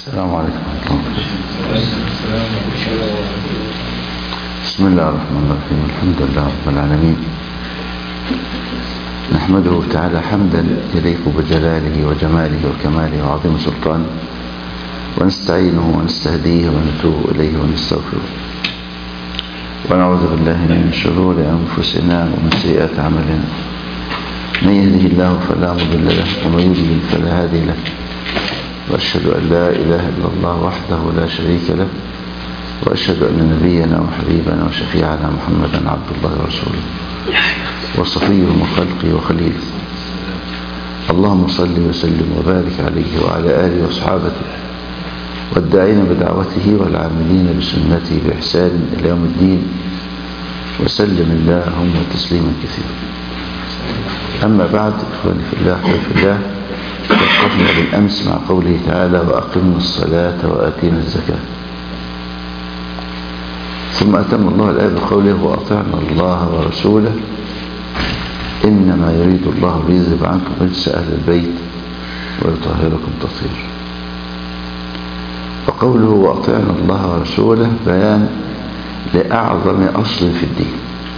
السلام عليكم ورحمة الله وبركاته. بسم الله الرحمن الرحيم. الحمد لله رب العالمين، نحمده تعالى حمدا يليق بجلاله وجماله وكماله وعظيم سلطانه، ونستعينه ونستهديه ونتوب إليه ونستغفره، ونعوذ بالله من شرور أنفسنا ومن سيئات أعمالنا. من يهده الله فلا مضل له ومن يضلل فلا هادي له، وأشهد أن لا إله إلا الله وحده لا شريك له، وأشهد أن نبينا وحبيبنا وشفيعنا محمدا عبد الله ورسوله وصفيه من خلقه وخليله. اللهم صل وسلم وبارك عليه وعلى آله وأصحابه والداعين بدعوته والعاملين بسنته بإحسان إلى يوم الدين، وسلم اللهم تسليما كثيرا. أما بعد، إخواني في الله وفي الله، وقفنا بالأمس مع قوله تعالى: وأقمنا الصلاة وآتينا الزكاة. ثم أتم الله الآية بقوله: وأطعنا الله ورسوله إنما يريد الله ليذهب عنكم رجس أهل البيت ويطهركم تطهيرا. وقوله وأطعنا الله ورسوله بيان لأعظم أصل في الدين،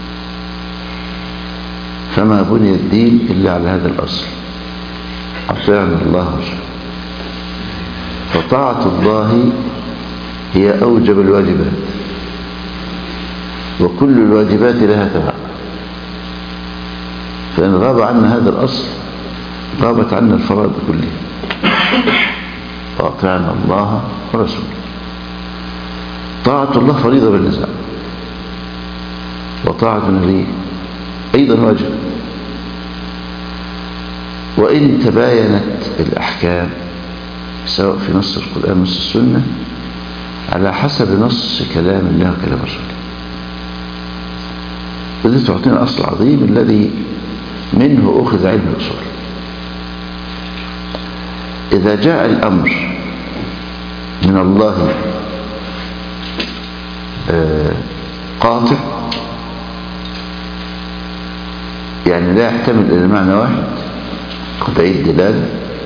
فما بني الدين إلا على هذا الأصل: أطعنا الله ورسوله. فطاعة الله هي أوجب الواجبات، وكل الواجبات لها تبع، فإن غاب عنا هذا الأصل غابت عنا الفرائض كلها. وأطعنا الله ورسوله. طاعة الله فريضة بالنزاع، وطاعة النبي أيضا واجب، وإن تباينت الأحكام سواء في نص القرآن ونص السنة على حسب نص كلام الله وكلام رسوله. وذي تعطينا الأصل العظيم الذي منه أخذ علم الأصول. إذا جاء الأمر من الله قاطع، يعني لا يحتمل إلى معنى واحد، قطعي الدلالة.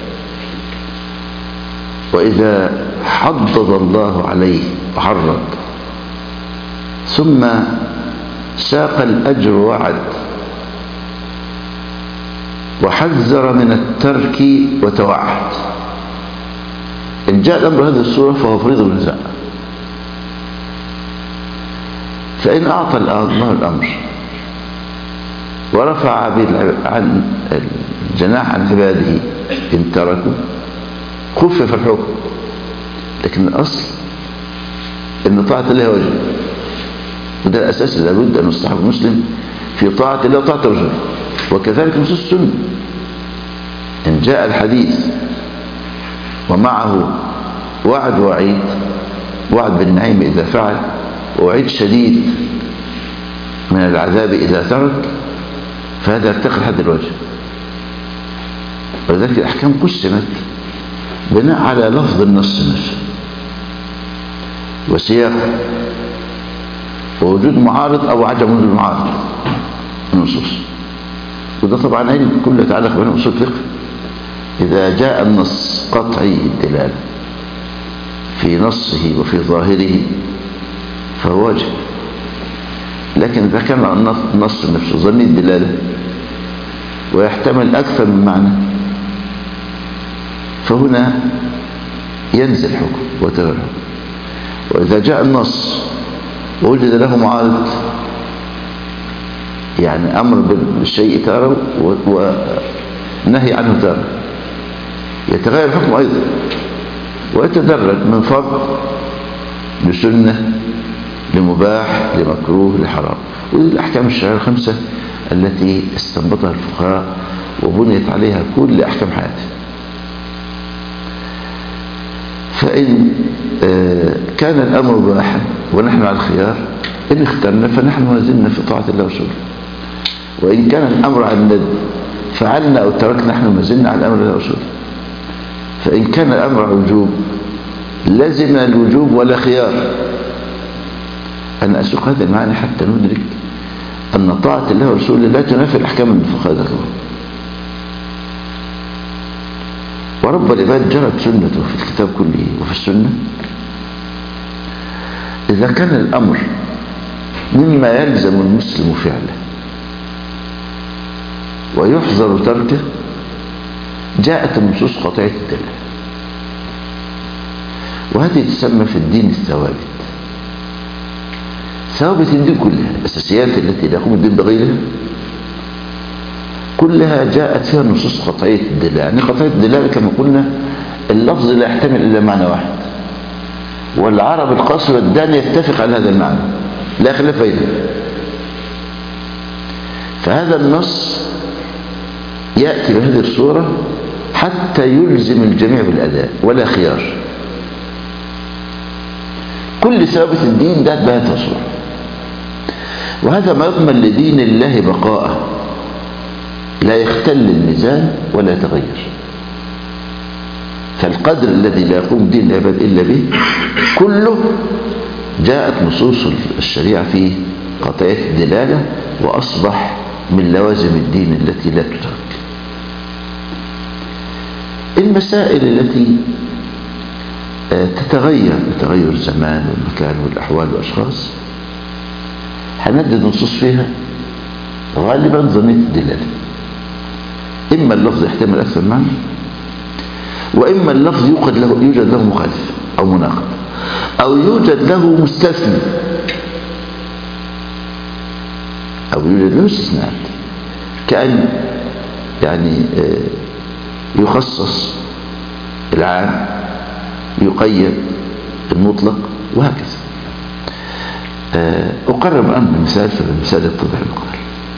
وإذا حضض الله عليه وحرض ثم ساق الأجر وعد وحذر من الترك وتوعد، إن جاء الأمر هذه الصورة فهو فريض بالنزاع. فإن أعطى الله الأمر ورفع عن الجناح عن عباده إن تركوا خفف الحكم، لكن الأصل أن طاعة الله واجب، وده الأساس اللي لابد أن يصطحب المسلم في طاعة الله وطاعة رسوله. وكذلك نصوص السنة، إن جاء الحديث ومعه وعد وعيد، وعد بالنعيم إذا فعل، ووعيد شديد من العذاب إذا ترك، فهذا يرتقي حد الواجب. ولذلك الأحكام قسمت بناء على لفظ النص نفسه وسياقه، ووجود معارض أو عدم وجود معارض النصوص. وده طبعا علم كله يتعلق بين أصول الفقه. إذا جاء النص قطعي الدلالة في نصه وفي ظاهره فهو واجب، لكن إذا كان النص نفسه ظني الدلالة ويحتمل أكثر من معنى فهنا ينزل حكم وتغير حكم. وإذا جاء النص ووجد له معارض، يعني أمر بالشيء تارة ونهي عنه تارة، يتغير الحكم أيضا ويتدرج من فرض لسنة لمباح لمكروه لحرام. ودي الأحكام الشرعية الخمسة التي استنبطها الفقهاء وبنيت عليها كل أحكام حياتنا. فإن كان الأمر مباحا ونحن على الخيار، إن اخترنا فنحن ما زلنا في طاعة الله ورسوله. وإن كان الأمر عن الندب فعلنا أو تركنا، نحن ما زلنا على الأمر الله ورسوله. فإن كان الأمر وجوب لازم الوجوب ولا خيار. أنا أسوق هذا المعنى حتى ندرك أن طاعة الله ورسوله لا تنافي الأحكام الفقهاء ذكرها. ورب العباد جرت سنته في الكتاب كله وفي السنة إذا كان الأمر مما يلزم المسلم فعله ويحذر تركه جاءت النصوص قاطعة الدلالة، وهذه تسمى في الدين الثوابت. ثوابت الدين كلها، الأساسيات التي لا يقوم الدين بغيرها كلها جاءت فيها نصوص قطعية الدلالة. يعني قطعية الدلالة كما قلنا اللفظ لا يحتمل إلا معنى واحد، والعرب القاصر والداني يتفق على هذا المعنى لا خلاف بينهم. فهذا النص يأتي بهذه الصورة حتى يلزم الجميع بالأداء ولا خيار. كل ثوابت الدين جاءت بهذه الصورة، وهذا ما يضمن لدين الله بقاءه لا يختل الميزان ولا يتغير. فالقدر الذي لا يقوم دين العباد إلا به كله جاءت نصوص الشريعة فيه قطعية الدلالة، وأصبح من لوازم الدين التي لا تترك. المسائل التي تتغير بتغير الزمان والمكان والأحوال والأشخاص هندد نصوص فيها غالبا ظنية الدلالة، إما اللفظ يحتمل أكثر معنى، وإما اللفظ يوجد له مخالف أو مناقض، أو يوجد له مستثنى، أو يوجد له استثناءات، كأن يعني يخصص العام يقيد المطلق وهكذا. أقرب الآن بمثال، فالمثال يتضح المقال.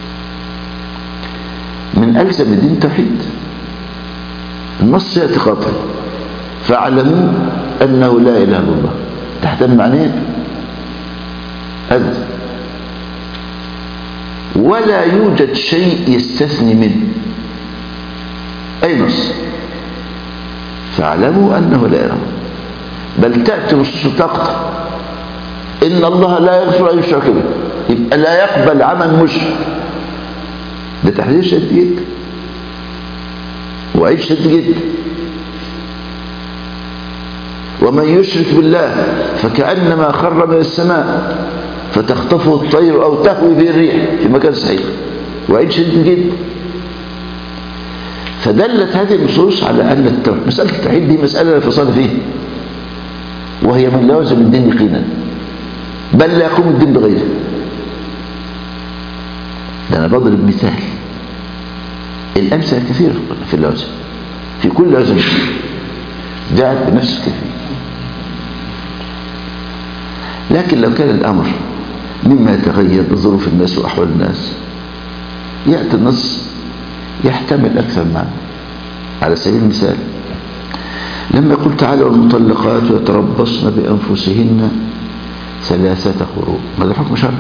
من ألزم الدين التوحيد، النص يأتي قاطع فاعلموا أنه لا إله إلا الله، تحتمل معنيين أبدا، ولا يوجد شيء يستثني منه أي نص. فاعلموا أنه لا إله إلا الله، بل تأتي نصوص تقطع إن الله لا يغفر أن يشرك به، يبقى لا يقبل عمل مشرك. ده تحذير شديد جدا وعيد شديد جدا. ومن يشرك بالله فكأنما خر من السماء فتخطفه الطير أو تهوي به الريح في مكان صحيح، وعيد شديد جدا. فدلت هذه النصوص على أن مسألة التوحيد دي مسألة لا فصال فيها، وهي من لوازم الدين يقينا، بل لا يقوم الدين بغيره. ده أنا بضرب مثال، الأمثلة كثيرة في اللوازم، في كل لوازم جاءت بنفس الكيفية. لكن لو كان الأمر مما يتغير بظروف الناس وأحوال الناس، يأتي النص يحتمل أكثر معنى. على سبيل المثال لما يقول تعالى والمطلقات يتربصن بأنفسهن 3 قروء، ماذا حكم شرعي؟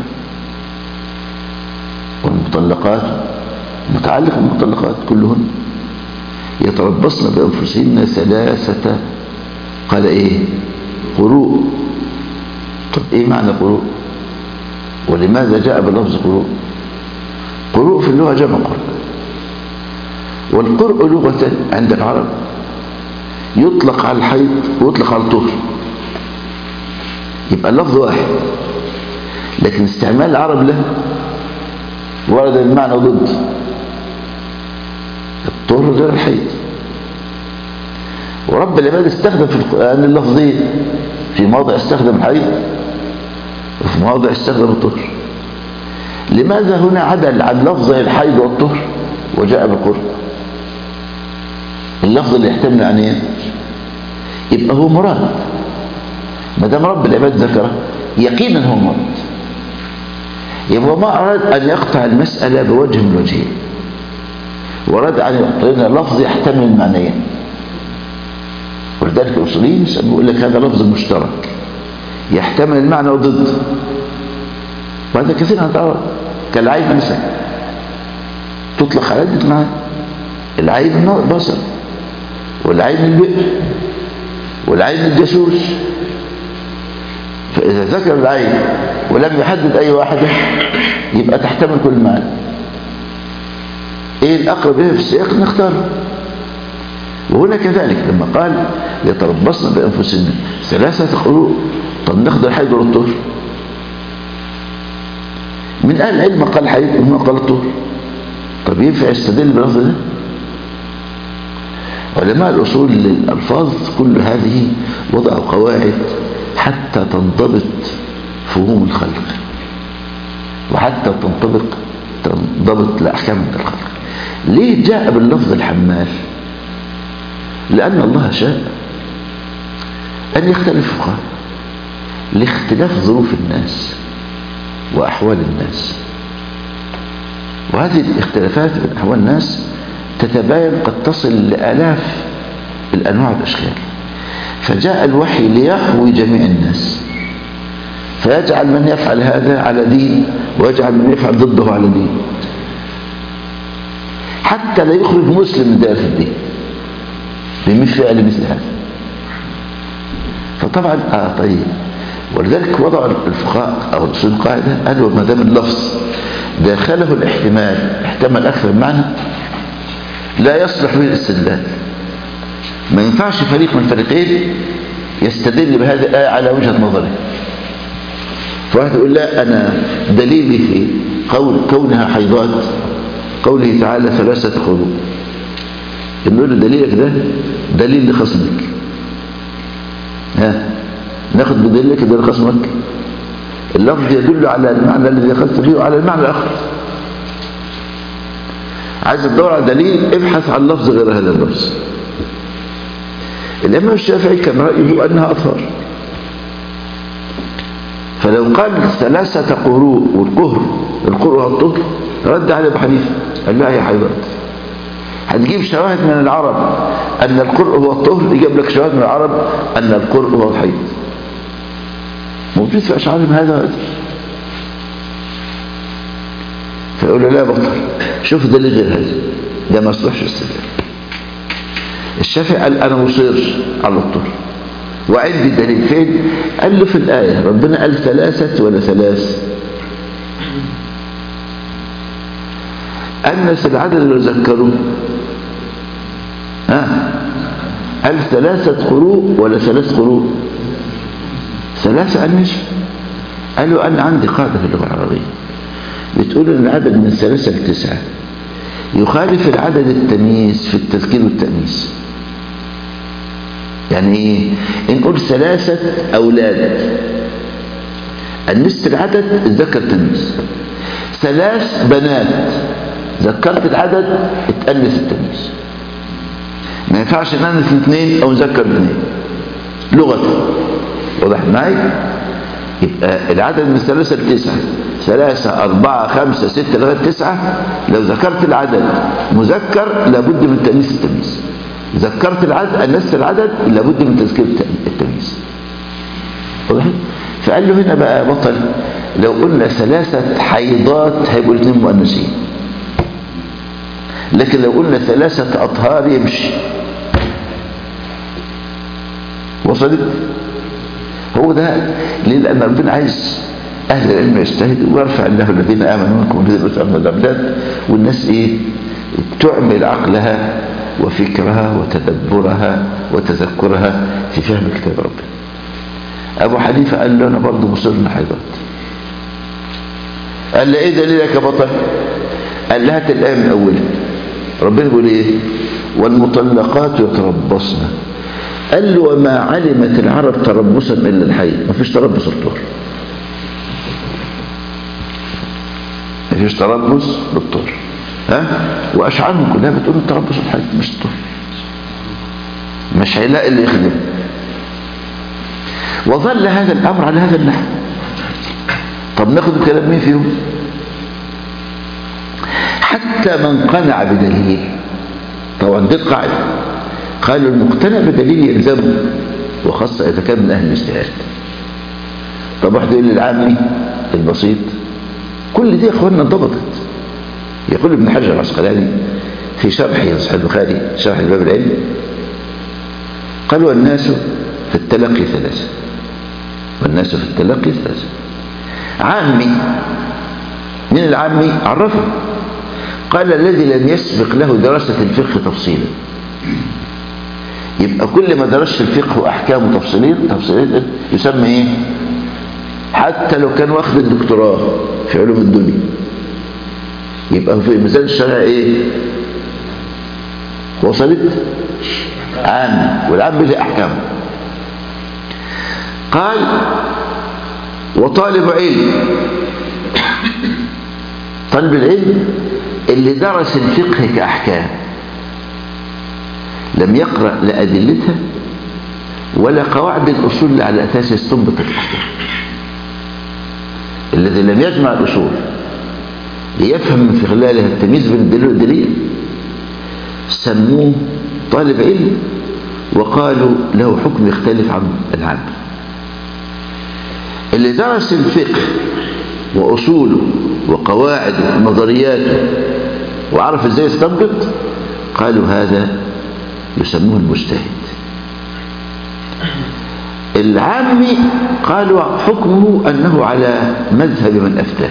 والمطلقات متعلق بالمطلقات كلهن يتربصن بأنفسهن 3 قال إيه؟ قروء. طب إيه معنى قروء؟ ولماذا جاء بلفظ قروء؟ قروء في اللغة جمع قرء، والقرء لغة عند العرب يطلق على الحيض ويطلق على الطهر، يبقى اللفظ واحد، لكن استعمال العرب له ورد بمعنى ضد. الطهر غير الحيض، ورب العباد استخدم في القرآن اللفظين، في موضع استخدم الحيض وفي موضع استخدم الطهر. لماذا هنا عدل عن لفظ الحيض والطهر وجاء بالقرء؟ اللفظ اللي يحتمل عن ايه؟ يبقى هو مراد، ما دام رب العباد ذكره يقينا هو مراد، يبقى ما أراد أن يقطع المسألة بوجه من الوجهين، وراد أن يعطينا لفظ يحتمل المعنيين. ولذلك الأصوليين يقول لك هذا لفظ مشترك يحتمل المعنى وضد، وهذا كثير نتعرض. كالعين مثلا تطلق على عدة معاني، العين البصر، والعين البئر، والعين الجاسوس. فإذا ذكر العين ولم يحدد أي واحدة يبقى تحتمل كل معنى. إيه الأقرب إيه في السياق نختار. وهنا كذلك لما قال يتربصن بأنفسهن 3 قروء، طب ناخد الحيض ولا الطهر؟ من أهل العلم قال الحيض ومن قال الطهر. طب ينفع يستدل باللفظ ده؟ علماء الأصول للألفاظ كل هذه وضعوا قواعد حتى تنضبط فهوم الخلق، وحتى تنضبط الأحكام عند الخلق. ليه جاء باللفظ الحمال؟ لأن الله شاء أن يختلف الفقهاء لاختلاف ظروف الناس وأحوال الناس، وهذه الاختلافات بين أحوال الناس تتباين قد تصل لآلاف الأنواع والأشكال. فجاء الوحي ليحوي جميع الناس، فيجعل من يفعل هذا على دين ويجعل من يفعل ضده على دين، حتى لا يخرج مسلم من دائرة الدين بفعل مثل هذا. فطبعا طيب، ولذلك وضع الفقهاء أو الأصول قاعدة قالوا ما دام اللفظ داخله الاحتمال احتمل أكثر من معنى لا يصلح به الاستدلال. ما ينفعش فريق من الفريقين يستدل بهذه الآية على وجهة نظره. فواحد يقول لا أنا دليلي في كونها حيضات قوله تعالى 3 قروء، نقول له دليلك ده دليل لخصمك. ناخد بدليلك ده لخصمك. اللفظ يدل على المعنى الذي أخذت فيه وعلى المعنى الآخر. عايز تدور على دليل ابحث عن لفظ غير هذا اللفظ. الإمام الشافعي كان رأيه أنها أطهار، فلو قال 3 قروء والقروء هو الطهر رد عليه أبو حنيفة قال لا هي حيضات. هتجيب شواهد من العرب أن القرء هو الطهر، يجيب لك شواهد من العرب أن القرء هو الحيض. موجود في أشعارهم هذا، فيقول له لا بطل، شوف دليل غير هذا، ده ما يصلحش استدلال. الشافعي قال أنا مصر على الطهر وعندي دليل. فين؟ قال له في الآية ربنا قال 3 ولا 3؟ أنس العدد اللي ذكروه قال 3 قروء ولا 3 قروء؟ 3 أنس. قالوا أنا عندي قاعدة في اللغة العربية بتقول ان العدد من 3 ل 9 يخالف العدد التمييز في التذكير والتأنيث. يعني ايه؟ نقول 3 أولاد أنست العدد اتذكر التمييز، 3 بنات ذكرت العدد اتأنس التمييز. ما ينفعش نأنس 2 أو نذكر 2 لغة. واضح معي؟ يبقى العدد من 3 ل 9 3 4 5 6 لغاية 9 لو ذكرت العدد مذكر لابد من تأنيث التمييز، ذكرت العدد أنست العدد لابد من تذكير التمييز. واضح؟ فقال له هنا بقى بطل لو قلنا 3 حيضات هيبقوا 2 مؤنثين، لكن لو قلنا 3 أطهار يمشي. وصلت؟ هو ده ليه؟ لأن ربنا عايز أهل العلم يجتهدوا ويرفع الله الذين آمنوا منكم والذين أوتوا العلم درجات، والناس تعمل عقلها وفكرها وتدبرها وتذكرها في فهم كتاب ربنا. أبو حنيفة قال له أنا برضه مصر حيضات. قال له إيه دليلك يا بطل؟ قال له هات الآية من أولها. ربنا بيقول إيه؟ والمطلقات يتربصن. قال له وما علمت العرب تربصا إلا الحيض، ما فيش تربص الطهر، ما فيش تربص بالطهر. وأشعارهم كلها بتقول تربص الحيض مش الطهر، مش هيلاقي اللي يخدمه. وظل هذا الأمر على هذا النحو. طب ناخد كلام مين فيهم؟ حتى من قنع بدليل. طبعا دي القاعدة، قالوا المقتنع بدليل يلزمه، وخاصة إذا كان من أهل الاجتهاد. طب واحد يقول للعامي البسيط، كل دي يا اخواننا انضبطت. يقول ابن حجر العسقلاني في شرح صحيح البخاري شرح باب العلم، قال والناس في التلقي 3، والناس في التلقي 3. عامي، من العامي عرفه، قال الذي لم يسبق له دراسة الفقه تفصيلا. يبقى كل ما درسش الفقه واحكامه تفصيليا يسمى ايه؟ حتى لو كان واخد الدكتوراه في علوم الدنيا يبقى في ميزان الشرع ايه؟ وصلت؟ عام، والعام له احكام. قال وطالب علم، طالب العلم اللي درس الفقه كأحكام لم يقرأ لأدلتها ولا قواعد الأصول اللي على أساس يستنبط الأحكام، الذي لم يجمع الأصول ليفهم من خلالها التمييز بين الدليل والدليل سموه طالب علم، وقالوا له حكم يختلف عن العام. اللي درس الفقه وأصوله وقواعده ونظرياته وعرف ازاي يستنبط قالوا هذا يسموه المجتهد. العامي قالوا حكمه أنه على مذهب من أفتاه.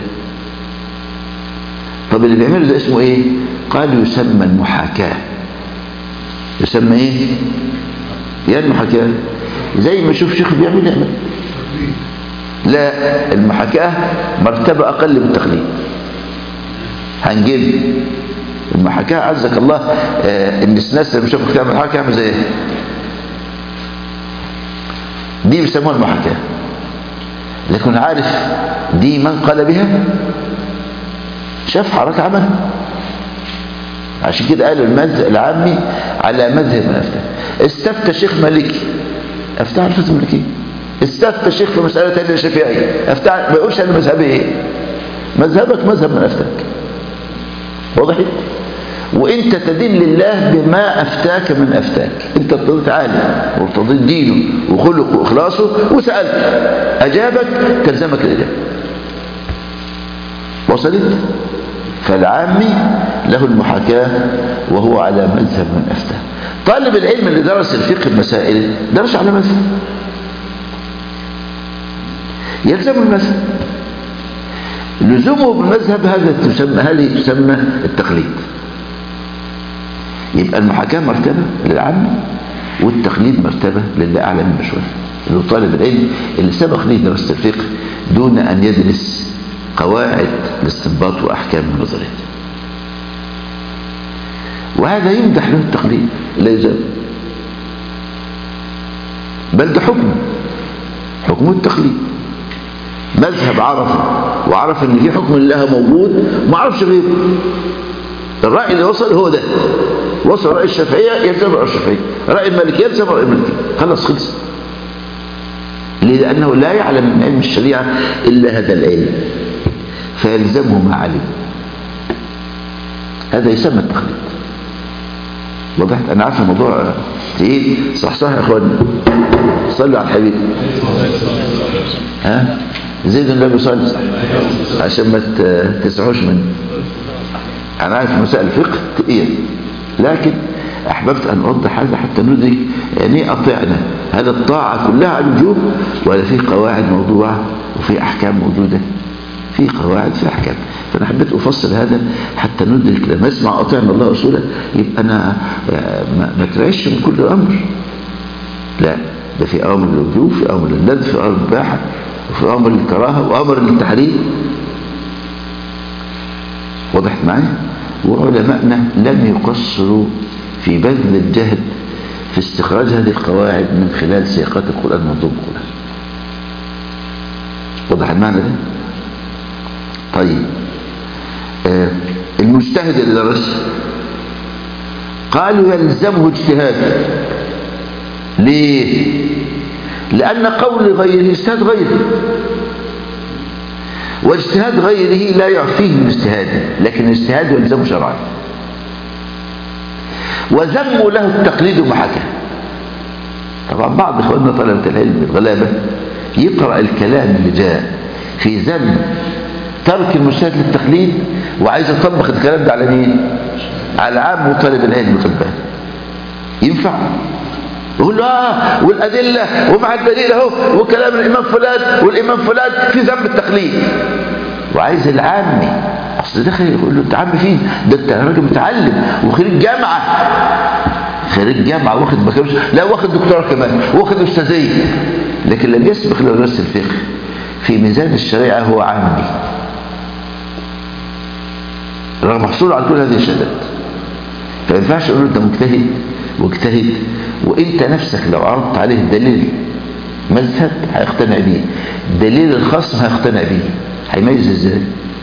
طب اللي بيعمله ده اسمه ايه؟ قالوا يسمى المحاكاة. يسمى ايه؟ يعني المحاكاة زي ما شوف شيخ بيعمل يعمل. لا، المحاكاة مرتبة أقل من التقليد. هنجيب المحاكاة عزك الله. الناس اللي بيشوفوا كتاب المحاكاة عامل زي ايه؟ دي بيسموها المحاكاة، لكن عارف دي من قال بها؟ شاف حركة عمل. عشان كده قالوا المذهب العامي على مذهب من أفتى. استفتى شيخ مالكي أفتى على الفتوى المالكية. استفتى شيخ في مسألة تانية شافعية أفتى، ما يقولش أنا مذهبي إيه؟ مذهبك مذهب من أفتاك. واضح؟ وانت تدين لله بما افتاك من افتاك. انت ارتضيت عالم وارتضيت دينه وخلقه واخلاصه وسالت، اجابك تلزمك الاجابه. وصلت؟ فالعامي له المحاكاه وهو على مذهب من افتاه. طالب العلم اللي درس الفقه المسائل درس على مذهب يلزم المذهب. لزومه بالمذهب هذه تسمى التقليد. يبقى المحاكاة مرتبة للعام والتقليد مرتبة للي أعلى منه شوية، اللي هو طالب العلم اللي سبق ليه دراسة الفقه دون أن يدرس قواعد الاستنباط وأحكام النظريات. وهذا يمدح له التقليد لا يزال، بل ده حكم التقليد. مذهب عرفه وعرف ان في حكم الله موجود وما عرفش غيره. الرأي اللي وصل هو ده. وصل رأي الشافعية يلزم رأي الشافعية، رأي المالكي يلزم رأي المالكي. خلص. ليه؟ لأنه لا يعلم من علم الشريعة إلا هذا العلم فيلزمه ما علم. هذا يسمى التقليد. وضحت؟ أنا عارف الموضوع تقيل. صح يا أخواني، صلوا على الحبيب. ها؟ زيد النبي صلى عشان ما تسعوش منه. أنا عارف مسائل الفقه تقيل، لكن أحببت أن أوضح هذا حتى ندرك يعني أطيعنا. هذا الطاعة كلها على الوجوب، ولا في قواعد موضوعة وفي أحكام موجودة، في قواعد في أحكام. فأنا حبيت أفصل هذا حتى ندرك لما أسمع أطيعنا الله ورسوله يبقى أنا ما ترعش من كل أمر. لا، ده في أمر للوجوب، في أمر للندب، في أمر للإباحة، وفي أمر للكراهة، وأمر للتحريم. وضحت معايا؟ وعلماءنا لم يقصروا في بذل الجهد في استخراج هذه القواعد من خلال سياقات القرآن منظوم القرآن. وضح المعنى ده؟ طيب، المجتهد اللي درس قالوا يلزمه اجتهاد. ليه؟ لأن قول غيره اجتهاد غيره، واجتهاد غيره لا يعفيه من اجتهاده، لكن الاجتهاد يلزمه شرعا. وذموا له التقليد ومحاكاه. طبعا بعض اخواننا طلبة العلم الغلابة يقرأ الكلام اللي جاء في ذم ترك المجتهد للتقليد وعايز يطبق الكلام ده على مين؟ على عام وطالب العلم. خد ينفع؟ يقول له والأدلة ومع الدليل اهو وكلام الإمام فلان والإمام فلان في ذم التقليد، وعايز العامي. أصل داخل يقول له أنت عامي فين؟ ده أنت راجل متعلم وخريج جامعة، خريج جامعة واخد بكالوريوس، لا واخد دكتوراه كمان، واخد أستاذية، لكن لم يسبق له درس الفقه في ميزان الشريعة هو عامي، رغم محصوله على كل هذه الشهادات. فما ينفعش تقول له أنت مجتهد واجتهد وأنت نفسك لو عرضت عليه دليل مذهب هيقتنع بيه، دليل الخصم هيقتنع بيه، هيميز ازاي؟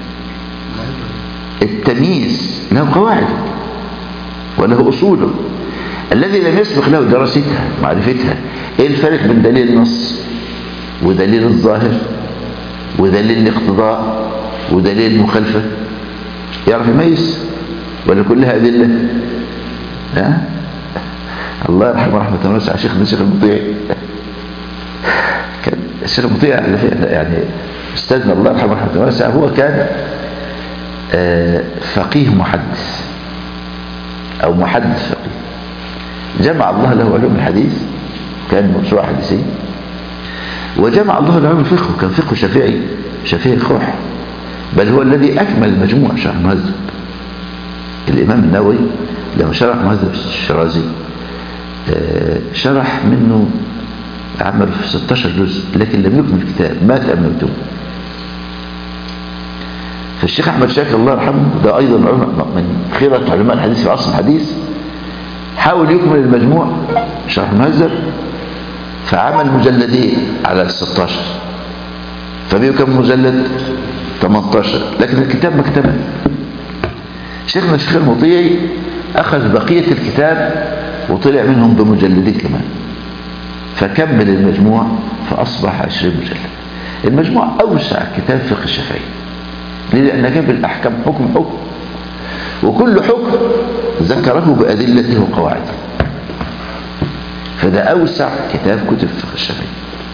التمييز له قواعد وله أصوله. الذي لم يسبق له دراستها معرفتها، ايه الفرق بين دليل النص ودليل الظاهر ودليل الاقتضاء ودليل المخالفة؟ يعرف يميز ولا كلها أدلة؟ ها؟ الله يرحمه رحمة واسعة شيخنا الشيخ المطيعي، كان الشيخ المطيعي يعني استاذنا الله يرحمه رحمة واسعة، هو كان فقيه محدث أو محدث فقيه، جمع الله له علوم الحديث، كان موسوعة حديثية، وجمع الله له علوم الفقه، وكان فقه شافعي الخوح، بل هو الذي أكمل المجموع شرح مهذب. الإمام النووي لما شرح مهذب الشرازي شرح منه عمل في 16 جزء، لكن لم يكمل الكتاب، مات قبل ما يكتبه. فالشيخ أحمد شاكر الله يرحمه ده أيضا من خيرة علماء الحديث في عصر الحديث، حاول يكمل المجموع شرح مهذب، فعمل مجلدين على 16، فبيه كم مجلد؟ 18، لكن الكتاب مكتمل. شيخنا الشيخ المطيعي أخذ بقية الكتاب وطلع منهم بمجلدين كمان، فكمل المجموع فأصبح 20 مجلد. المجموع أوسع كتاب فقه الشافعي، لأن جاب الأحكام حكم، وكل حكم ذكره بأدلته وقواعده، فده أوسع كتاب كتب فقه الشافعي.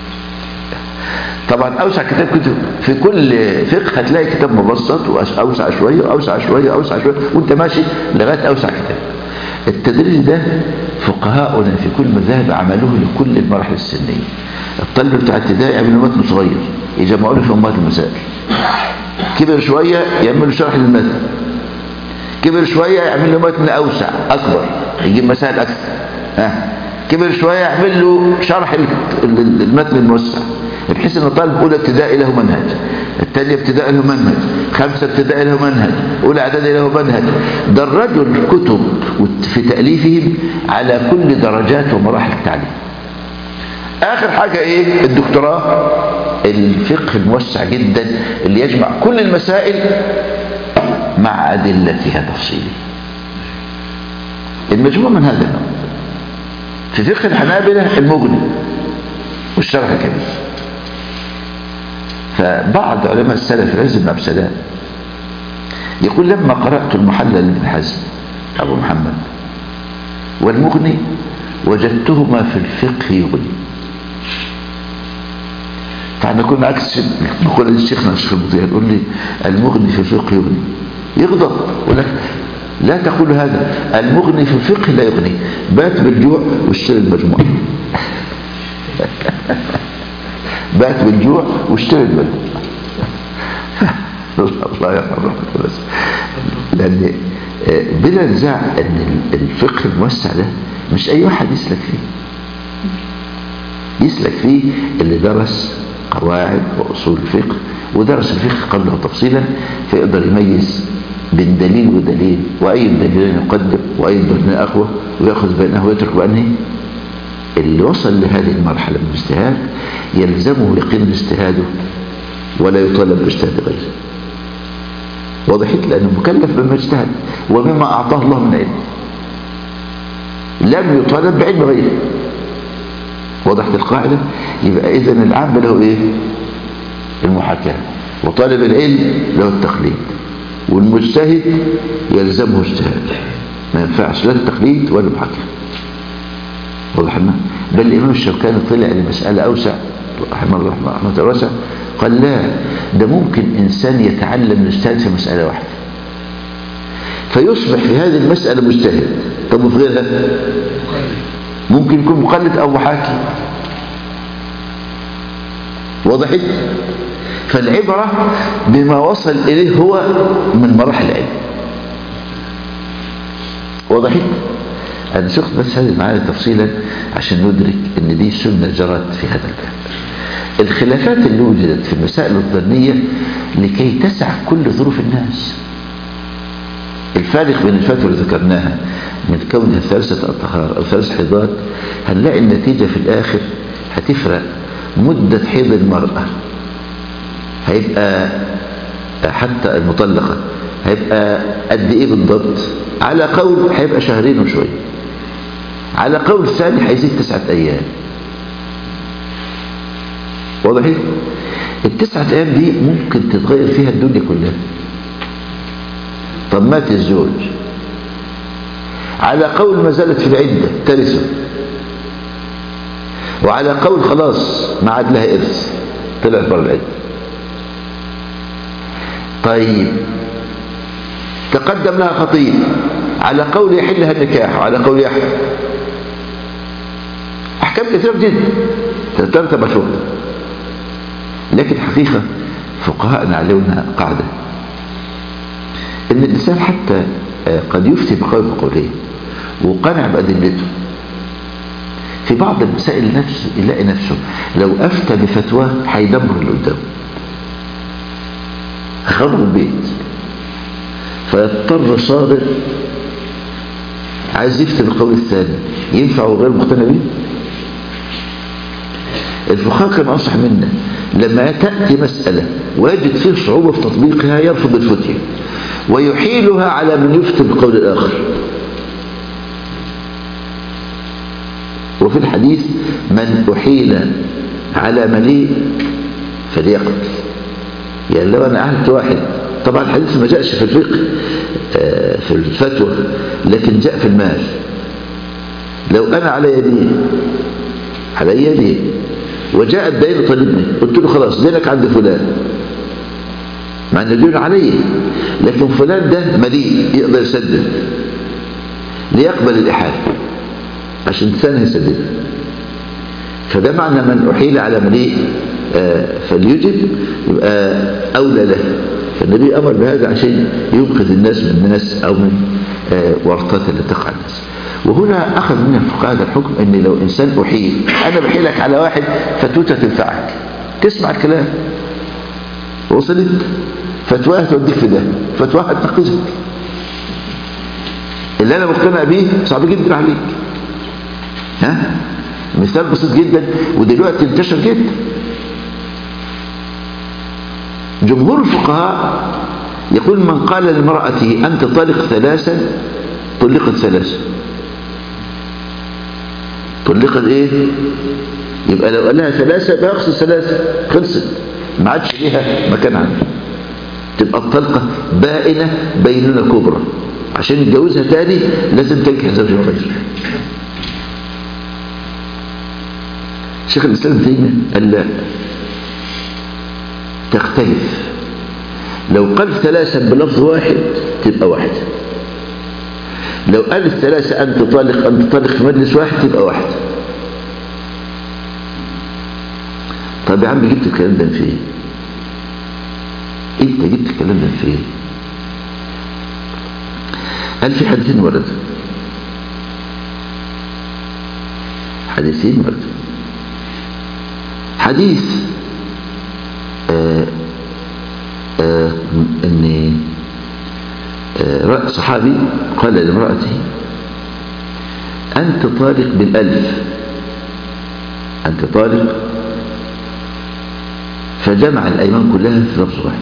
طبعا أوسع كتاب كتب في كل فقه هتلاقي كتاب مبسط وأوسع شوية وأوسع شوية وأوسع شوية وأنت ماشي لغاية أوسع كتاب. التدريج ده فقهاؤنا في كل مذاهب عملوه لكل المراحل السنية. الطالب بتاع ابتدائي يعملوا متن صغير يجمعوا له في أمهات المسائل، كبر شوية يعملوا شرح للمتن، كبر شوية يعمل له متن أوسع أكبر يجيب مسائل أكثر، كبر شوية يعمل له شرح المتن الموسع، بحيث ان طالب اولى ابتدائي له منهج، الثانيه ابتدائي له منهج، خمسه ابتدائي له منهج، اولى اعدادي له منهج. درجوا الكتب في تاليفهم على كل درجات ومراحل التعليم. اخر حاجه ايه؟ الدكتوراه، الفقه الموسع جدا اللي يجمع كل المسائل مع ادلتها تفصيلي. المجموع من هذا النوع. في فقه الحنابلة المغني والشرح الكبير. فبعض علماء السلف العز بن عبد السلام يقول لما قرأت المحلل لابن حزم أبو محمد والمغني وجدتهما في الفقه يغني. فاحنا كنا عكس نقول الشيخنا الشيخ المطيع يقول لي المغني في الفقه يغني، يغضب يقول لك لا تقول هذا، المغني في الفقه لا يغني، بات بالجوع واشتري المجموع. بات بالجوع واشتري المجموع. الله يرحمه. لأن بلا نزاع أن الفقه الموسع ده مش أي واحد يسلك فيه، يسلك فيه اللي درس قواعد وأصول الفقه ودرس الفقه قبله تفصيلا، فيقدر يميز بين دليل ودليل، وأي دليلين يقدم وأي دليلين أقوى، ويأخذ بينه ويترك بأنه. اللي وصل لهذه المرحلة من الاجتهاد يلزمه يقين اجتهاده ولا يطالب باجتهاد غيره. وضحت؟ لأنه مكلف بما اجتهد وبما أعطاه الله من علم، لم يطالب بعلم غيره. وضحت القاعدة؟ يبقى إذن العام له إيه؟ المحاكاة، وطالب العلم له التقليد، والمجتهد يلزمه اجتهاد، ما ينفعش لا التقليد ولا المحاكاة. وضحنا؟ بل الإمام الشوكاني طلع لمسألة أوسع رحمه الله رحمة واسعة، قال لا، ده ممكن إنسان يتعلم الاجتهاد في مسألة واحدة فيصبح في هذه المسألة مجتهد، طب وفي غيرها ممكن يكون مقلد أو محاكي. وضحت؟ فالعبرة بما وصل إليه هو من مراحل العلم. وضحت؟ أنا سقت بس هذه المعاني تفصيلا عشان ندرك أن دي سنة جرت في هذا الباب. الخلافات اللي وجدت في المسائل الظنية لكي تسع كل ظروف الناس. الفارق بين الفتوى اللي ذكرناها من كونها ثالثة الطهارة أو ثالث حيضات، هنلاقي النتيجة في الآخر هتفرق. مدة حيض المرأة هيبقى حتى المطلقة هيبقى قد إيه بالضبط؟ على قول هيبقى شهرين وشوية، على قول ثاني هيزيد 9 أيام. واضح؟ ال9 أيام دي ممكن تتغير فيها الدنيا كلها. طب مات الزوج، على قول ما زالت في العدة ترثه، وعلى قول خلاص ما عاد لها إرث، طلعت بره العدة. طيب تقدم لها خطيب، على قول يحلها النكاح وعلى قول يحل. أحكام كثيرة جدا ترتب شرطة. لكن حقيقة فقهاءنا علمنا قاعدة إن الإنسان حتى قد يفتي بقول وقولين وقنع بأدلته في بعض المسائل، نفسه يلاقي نفسه لو أفتى بفتوى هيدمر اللي قدامه، هيخرب البيت، فيضطر صابر عايز يفتي بالقول الثاني. ينفع وغير مقتنع به؟ الفقهاء كانوا أنصح منا لما تأتي مسألة ويجد فيه صعوبة في تطبيقها يرفض الفتية ويحيلها على من يفتي بالقول الآخر. وفي الحديث من أحيل على مليء فليقتل. يعني لو أنا أهلت واحد، طبعا الحديث ما جاءش في الفقه في الفتوى، لكن جاء في المال. لو أنا على يدي وجاء الدين طالبني، قلت له خلاص دينك عند فلان، مع ان الدين عليه، لكن فلان ده مليء يقدر يسدد، ليقبل الإحالة عشان ثاني يسدد. فده معنى من أحيل على مليء فليجب، يبقى أولى له. فالنبي أمر بهذا عشان ينقذ الناس من الناس أو من ورطات اللي تقع الناس. وهنا أخذ من الفقهاء هذا الحكم أن لو إنسان أحيل، أنا بحيلك على واحد فتوتة تنفعك، تسمع الكلام، وصلت فتواه توديك في ده، فتواه تنقذك. اللي أنا مقتنع به صعب جدا عليك. مثال بسيط جدا ودلوقتي انتشر جدا. جمهور الفقهاء يقول من قال لامرأته أنت طلق 3 طلقت 3. طلقت ايه؟ يبقى لو قال لها 3 يبقى يقصد 3، خلصت، ما عادش ليها مكان عنده. تبقى الطلقة بائنة بينونة كبرى، عشان يتجوزها تاني لازم تنكح زوجها غير. شيخ الإسلام ابن تيمية قال لا، تختلف. لو قال 3 بلفظ واحد تبقى واحدة، لو قال 3 أنت طالق في مجلس واحد تبقى واحدة. طب يا عم جبت الكلام ده فين؟ انت جبت الكلام ده فين؟ قال في حديثين وردوا، حديث ان صحابي قال لامرأته أنت طالق ب1000، أنت طالق، فجمع الأيمان كلها في لفظ واحد.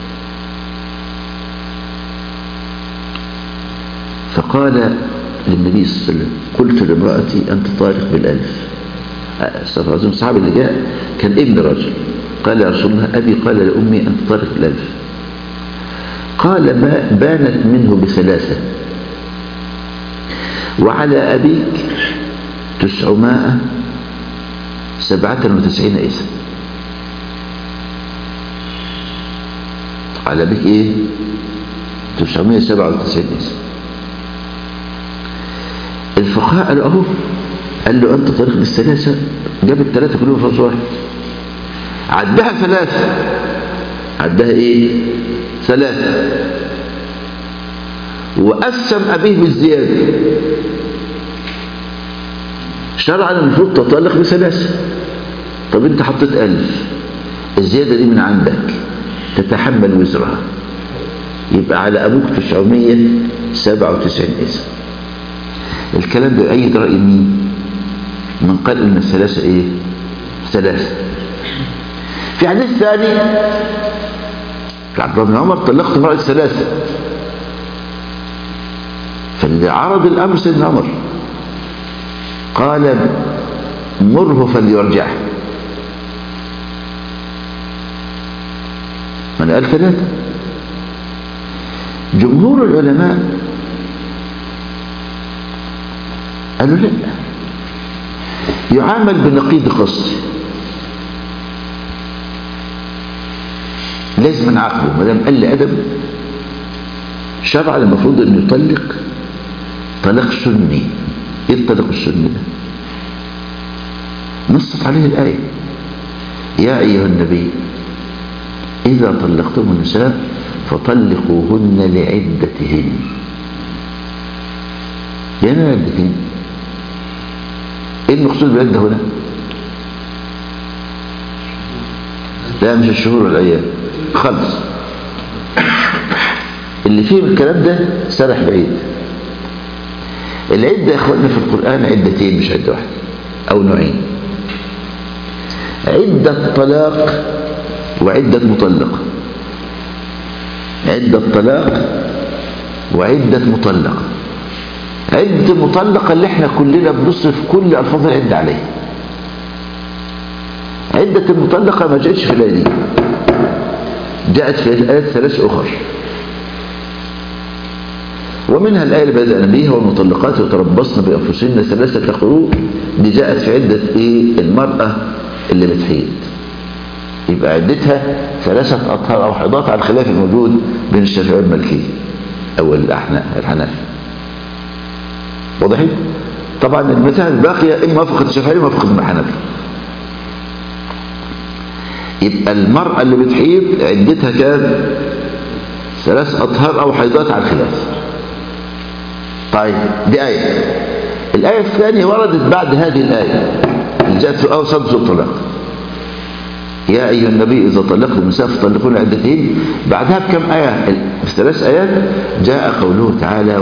فقال للنبي صلى الله عليه وسلم قلت لامرأتي أنت طالق ب1000. الصحابي اللي جاء كان ابن رجل، قال يا رسول الله أبي قال لأمي أنت طالق ب1000. قال ما بانت منه ب3، وعلى أبيك 997 إثم. على أبيك إيه؟ 997 إثم. الفقهاء قالوا أهو، قال له أنت طالق ب3، جاب ال3 كلهم في رأس واحد، عدها 3، عدها إيه؟ 3، وقسم أبيه بالزيادة، شرعا المفروض تطلق ب3. طب انت حطيت 1000، الزيادة دي من عندك تتحمل وزرها، يبقى على أبوك 997 اسم. الكلام ده يؤيد رأي مين؟ من قال إن الثلاثة إيه؟ 3. في حديث ثاني عبد الله بن عمر طلقت امرأة 3، فاللي عرض الأمر سيدنا عمر قال مره فليرجعه. من قال 3. جمهور العلماء قالوا لا، يعامل بنقيض قصد، لازم نعاقبه ما دام قل ادب. شرعا المفروض انه يطلق طلاق سني. ايه الطلاق السني ده؟ نصت عليه الايه: يا ايها النبي اذا طلقتم النساء فطلقوهن لعدتهن. يعني عدتهن ايه المقصود بالعده هنا؟ لا مش الشهور والايام خلص. اللي فيه الكلام ده سرح بعيد. العده يا اخواننا في القران عدتين مش عده واحده او نوعين: عده طلاق وعده مطلقه. عده طلاق وعده مطلقه. عده المطلقه اللي احنا كلنا بنصرف كل الفاظ العده عليها. عده المطلقه ما جاءتش في الايه دي، جاءت في الآيات 3 أخر، ومنها الآية اللي بدأنا بيها: والمطلقات يتربصن بأنفسهن 3 قروء. دي جاءت في عدة المرأة اللي بتحيض، يبقى عدتها 3 أطهار أو حيضات، على الخلاف الموجود بين الشافعية والمالكية أو الحنفي. واضح؟ طبعا المذاهب الباقية إما وافقت الشافعية إما وافقت الحنفي. يبقى المرأة اللي بتحيض عدتها كام؟ 3 أطهار أو حيضات على الخلاف. طيب دي آية. الآية الثانية وردت بعد هذه الآية اللي جاءت في أول سورة الطلاق: يا أيها النبي إذا طلقتم النساء فطلقوهن لعدتهن. بعدها بكم آية؟ في 3 آيات جاء قوله تعالى: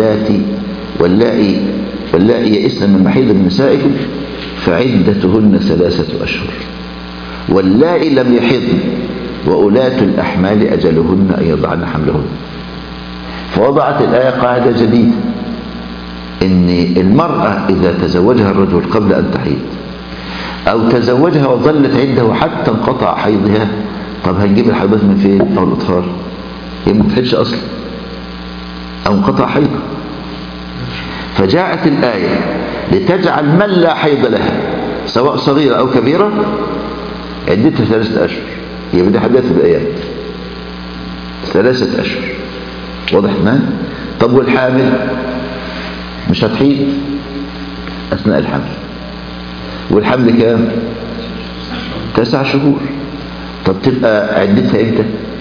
واللائي يئسن من محيض من نسائكم فعدتهن 3 أشهر واللائي لم يحضن وأولاة الأحمال أجلهن أن يضعن حملهن. فوضعت الآية قاعدة جديدة: إن المرأة إذا تزوجها الرجل قبل أن تحيض أو تزوجها وظلت عنده حتى انقطع حيضها، طب هنجيب الحيضات من فين؟ أو الأطهار؟ هي ما بتحيضش أصلا أو انقطع حيضها. فجاءت الآية لتجعل من لا حيض لها سواء صغيرة أو كبيرة عدتها 3 أشهر. هي بدها حدث الآيات 3 أشهر. واضح ما؟ طب والحامل مش هتحيض أثناء الحمل، والحمل كام؟ 9 شهور. طب تبقى عدتها امتى؟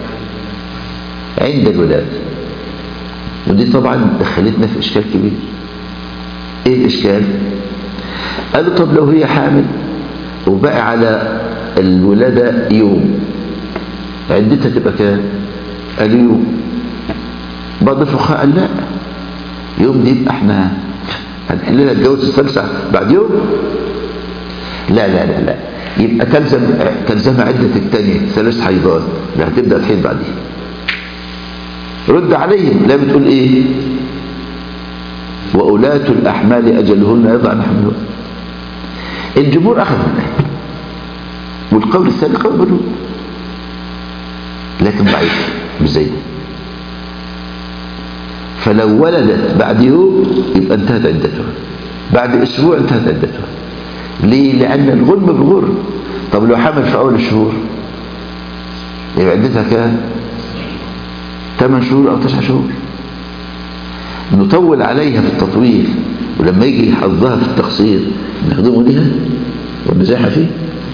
عند الولادة. ودي طبعا دخلتنا في إشكال كبير. ايه الإشكال؟ قالوا طب لو هي حامل وبقى على الولادة يوم، عدتها تبقى كام؟ قالوا يوم. بعض الفقهاء قال لا، يوم دي يبقى احنا هنحللها الجواز الثالثة بعد يوم. لا لا لا لا، يبقى تلزم عدة الثانية 3 حيضات اللي هتبدأ تحيض بعديها. رد عليهم، لا بتقول ايه؟ وأولاة الأحمال أجلهن يضعن حملهن. الجمهور أخذ من الآية، والقول الثاني قول بالرد لكن ضعيف مش زي ده. فلو ولدت بعد يوم يبقى انتهت عدتها، بعد أسبوع انتهت عدتها. ليه؟ لأن الغنم بالغرم. طب لو حمل في أول الشهور يبقى عدتها كام؟ 8 شهور أو 9 شهور. نطول عليها في التطويل، ولما يجي حظها في التقصير نخدمه ليها ونزاحها فيه.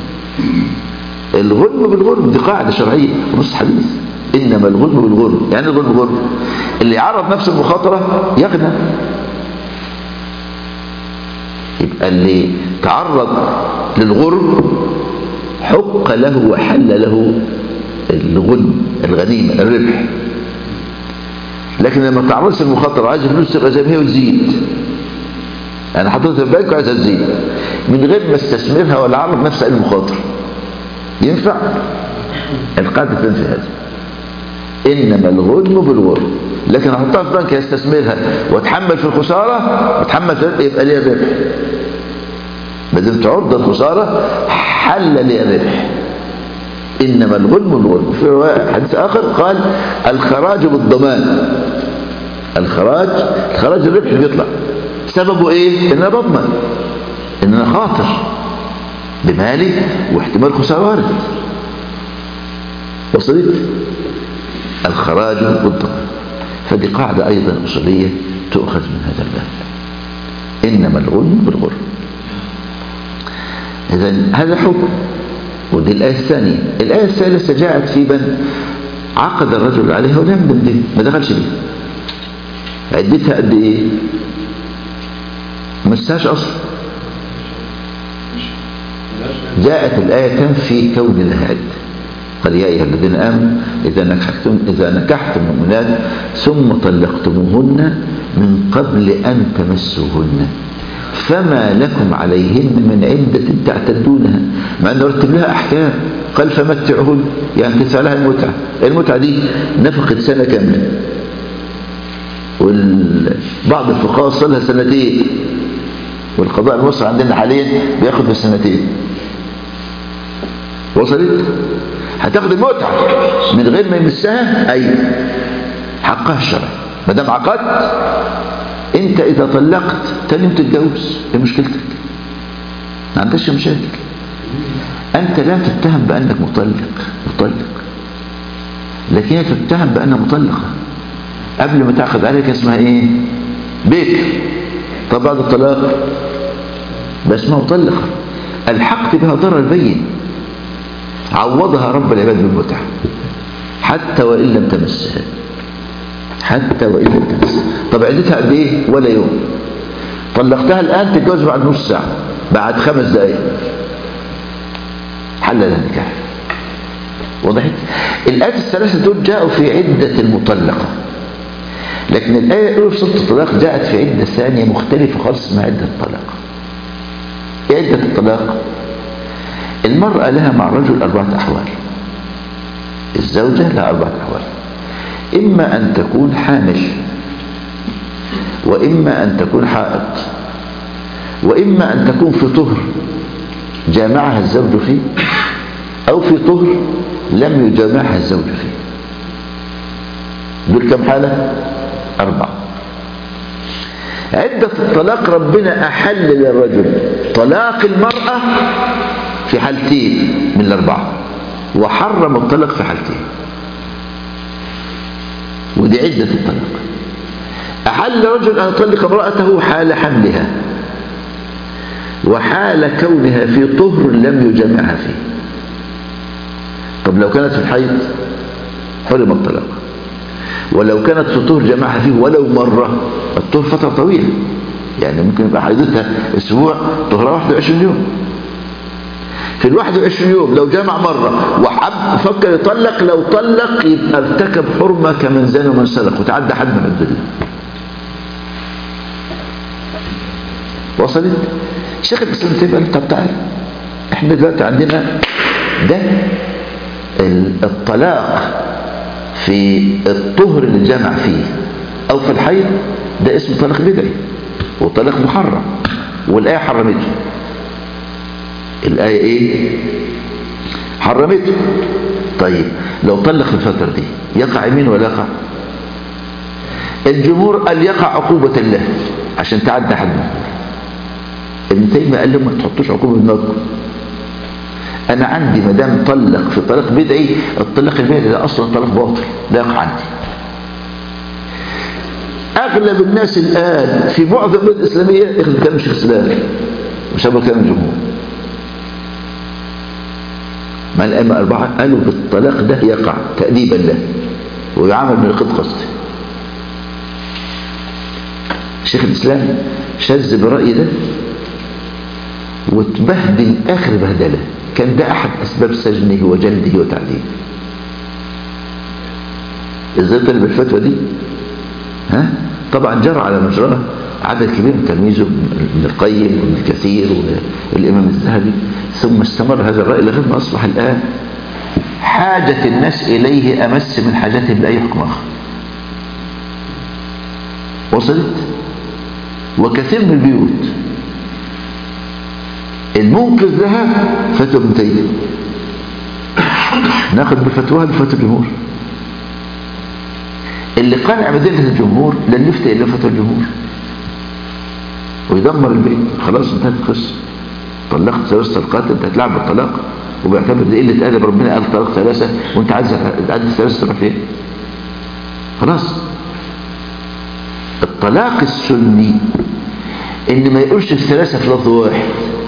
الغنم بالغرم دي قاعدة شرعية ونص حديث: إنما الغنم بالغرم. يعني الغنم بالغرم اللي يعرض نفسه المخاطرة يغنى. يبقى اللي تعرض للغرب حق له وحل له الغنم، الغنيمة، الربح. لكن لما تعرضش للمخاطرة عايز فلوس تبقى زي ما هي وتزيد، انا حطيتها في البنك وعايزها تزيد من غير ما استثمرها ولا اعرض نفسي للمخاطرة، ينفع؟ القاعدة تنفي هذا. انما الغنم بالغرم. لكن احطها في بنك يستثمرها واتحمل في الخسارة، واتحمل في يبقى ليها ربح. ما دام تعرض الخسارة حل ليها ربح. انما الغنم بالغرم. في حديث اخر قال الخراج بالضمان. الخراج الربح اللي بيطلع سببه ايه؟ ان انا بضمن، ان انا خاطر بمالي واحتمال خسارة وارد. وصلت؟ الخراج بالضمان. فدي قاعدة ايضا اصولية تؤخذ من هذا الباب. انما الغنم بالغرم. اذن هذا حكم. ودي الآية الثانية. الآية الثالثة جاءت في بند عقد الرجل عليها ولا يمدن به، ما دخلش بيها. عدتها قد ايه؟ ما مسهاش اصلا. جاءت الآية تنفي كون لها عدة. قال يا أيها الذين آمنوا إذا نكحتم المؤمنات ثم طلقتموهن من قبل أن تمسوهن فما لكم عليهن من عدة تعتدونها، مع أنه رتب لها أحكام. قال فمتعهن، يعني تدفع لها المتعة. المتعة دي نفقت سنة كاملة، وبعض الفقهاء وصلها سنتين، والقضاء المصري عندنا حاليا بياخد بالسنتين. وصلت؟ هتاخد المتعة من غير ما يمسها، أي حقها الشرعي. ما دام عقدت انت اذا طلقت تاني يوم تتجوز، ايه مشكلتك؟ ما عندكش مشاكل. انت لا تتهم بانك مطلق، لكن هي تتهم بانها مطلقه. قبل ما تعقد عليك اسمها ايه؟ بكر. طب بعد الطلاق بقى اسمها مطلقه. الحقت بها ضرر بين، عوضها رب العباد بالمتعه حتى وان لم تمسها. طب عدتها قد ايه؟ ولا يوم. طلقتها الان تتجوز بعد نص ساعه، بعد 5 دقائق حل لها النكاح. وضحت؟ الآيات الثلاثه دول جاءوا في عده المطلقه، لكن الايه الاولى في سوره الطلاق جاءت في عده ثانيه مختلفه خالص اسمها عده الطلاق. ايه عده الطلاق؟ المراه لها مع الرجل 4 أحوال. الزوجه لها 4 أحوال. إما أن تكون حامل، وإما أن تكون حائض، وإما أن تكون في طهر جامعها الزوج فيه، أو في طهر لم يجامعها الزوج فيه. دول كم حالة؟ 4. عدة الطلاق ربنا أحل للرجل طلاق المرأة في حالتين من 4، وحرم الطلاق في حالتين. ودي عدة الطلاق. أحل رجل أن يطلق امرأته حال حملها، وحال كونها في طهر لم يجامعها فيه. طب لو كانت في الحيض حرم الطلاق، ولو كانت في طهر جمعها فيه ولو مرة. الطهر فترة طويلة، يعني ممكن يبقى حيضتها أسبوع، طهرها 21 يوم. في 21 يوم لو جمع مرة وحب فكر يطلق، لو طلق يبقى ارتكب حرمة كمن زنى ومن سرق، وتعدى حد من الدنيا. وصلت؟ شيخ الإسلام تيمية قال طب تعالى احنا دلوقتي عندنا ده الطلاق في الطهر اللي جمع فيه أو في الحيض، ده اسمه طلاق بدعي وطلاق محرم، والآية حرمته. الآية ايه؟ حرمته. طيب لو طلق في الفترة دي يقع يمين ولا يقع؟ الجمهور قال يقع عقوبة له عشان تعدى حده. ابن تيمية قال لهم ما تحطوش عقوبة بدماغكم. انا عندي ما دام طلق في طلاق بدعي، الطلاق البدعي ده اصلا طلاق باطل لا يقع عندي. اغلب الناس الان في معظم البلاد الاسلاميه ياخذ كلام شيخ الاسلام مش هو كلام الجمهور. مع الائمه 4 قالوا بالطلاق ده يقع تأديبا له ويعامل من القد قصدي. شيخ الاسلام شذ برأي ده وتبهدل آخر بهدلة. كان ده أحد أسباب سجنه وجلده وتعذيبه. إزاي طلب الفتوى دي؟ طبعا جرى على مجراه عدد كبير من تلاميذه، ابن القيم وابن كثير والإمام الذهبي، ثم استمر هذا الرأي لغاية ما أصبح الآن حاجة الناس إليه أمس من حاجتهم لأي حكم آخر. وصلت؟ وكثير من البيوت المنقذ لها فتوى ابن تيمية، ناخذ بفتواها بفتوى الجمهور. اللي قانع بذلة الجمهور لن يفتي إلا فتوى الجمهور ويدمر البيت. خلاص انتهت القصة. طلقت 3 طلقات، انت هتلعب بالطلاق وبيعتبر دي قلة أدب. ربنا قال طلاق 3 وانت عايز تعدي 3 تروح فين؟ خلاص. الطلاق السني ان ما يقولش ال3 في لفظ واحد،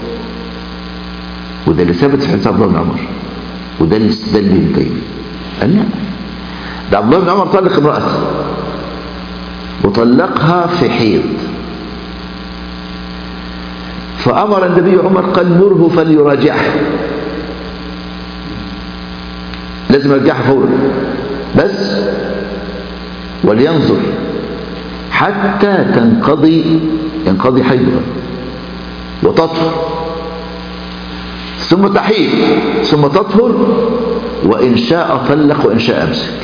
وده اللي ثابت في حديث عبد الله بن عمر، وده اللي استدل به ابن تيمية. قال لا، ده عبد الله بن عمر طلق امرأته وطلقها في حيض، فأمر النبي عمر قال مره فليراجعها، لازم يرجعها فورا بس، ولينظر حتى ينقضي حيضها وتطهر، ثم تحيض ثم تطهر، وإن شاء طلق وإن شاء أمسك.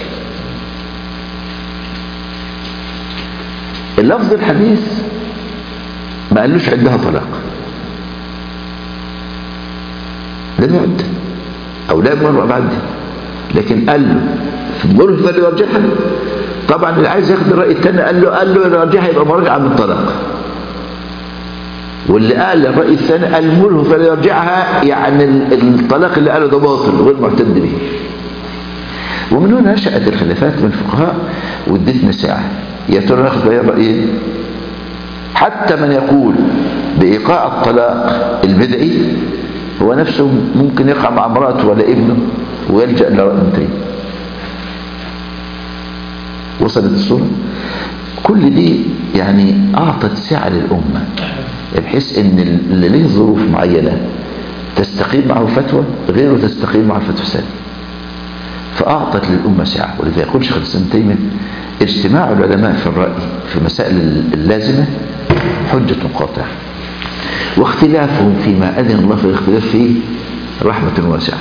اللفظ الحديث ما قالوش عندها طلاق، لم يعد أو لا يمر بعد، لكن قال له في مره فليرجعها. طبعا اللي عايز ياخد الرأي الثاني قال له يرجعها يبقى مرجعة من الطلاق، واللي قال الرأي الثاني قال مره فليرجعها يعني الطلاق اللي قاله ده باطل غير معتد به. ومن هنا نشأت الخلافات من الفقهاء وادتنا ساعة يا ترى ناخد بأي الرأيين. حتى من يقول بإيقاع الطلاق البدعي هو نفسه ممكن يقع مع امرأته ولا ابنه ويلجأ لرأي ابن تيمية. وصلت الصورة؟ كل دي يعني أعطت سعة للأمة، بحيث ان اللي له ظروف معينة تستقيم معه فتوى غيره تستقيم معه فتوى ثانية، فأعطت للأمة سعة. ولذا يقول شيخ الإسلام ابن تيمية اجتماع العلماء في الرأي في مسائل اللازمة حجة قاطعة، واختلافهم فيما أذن الله في الاختلاف فيه رحمة واسعة.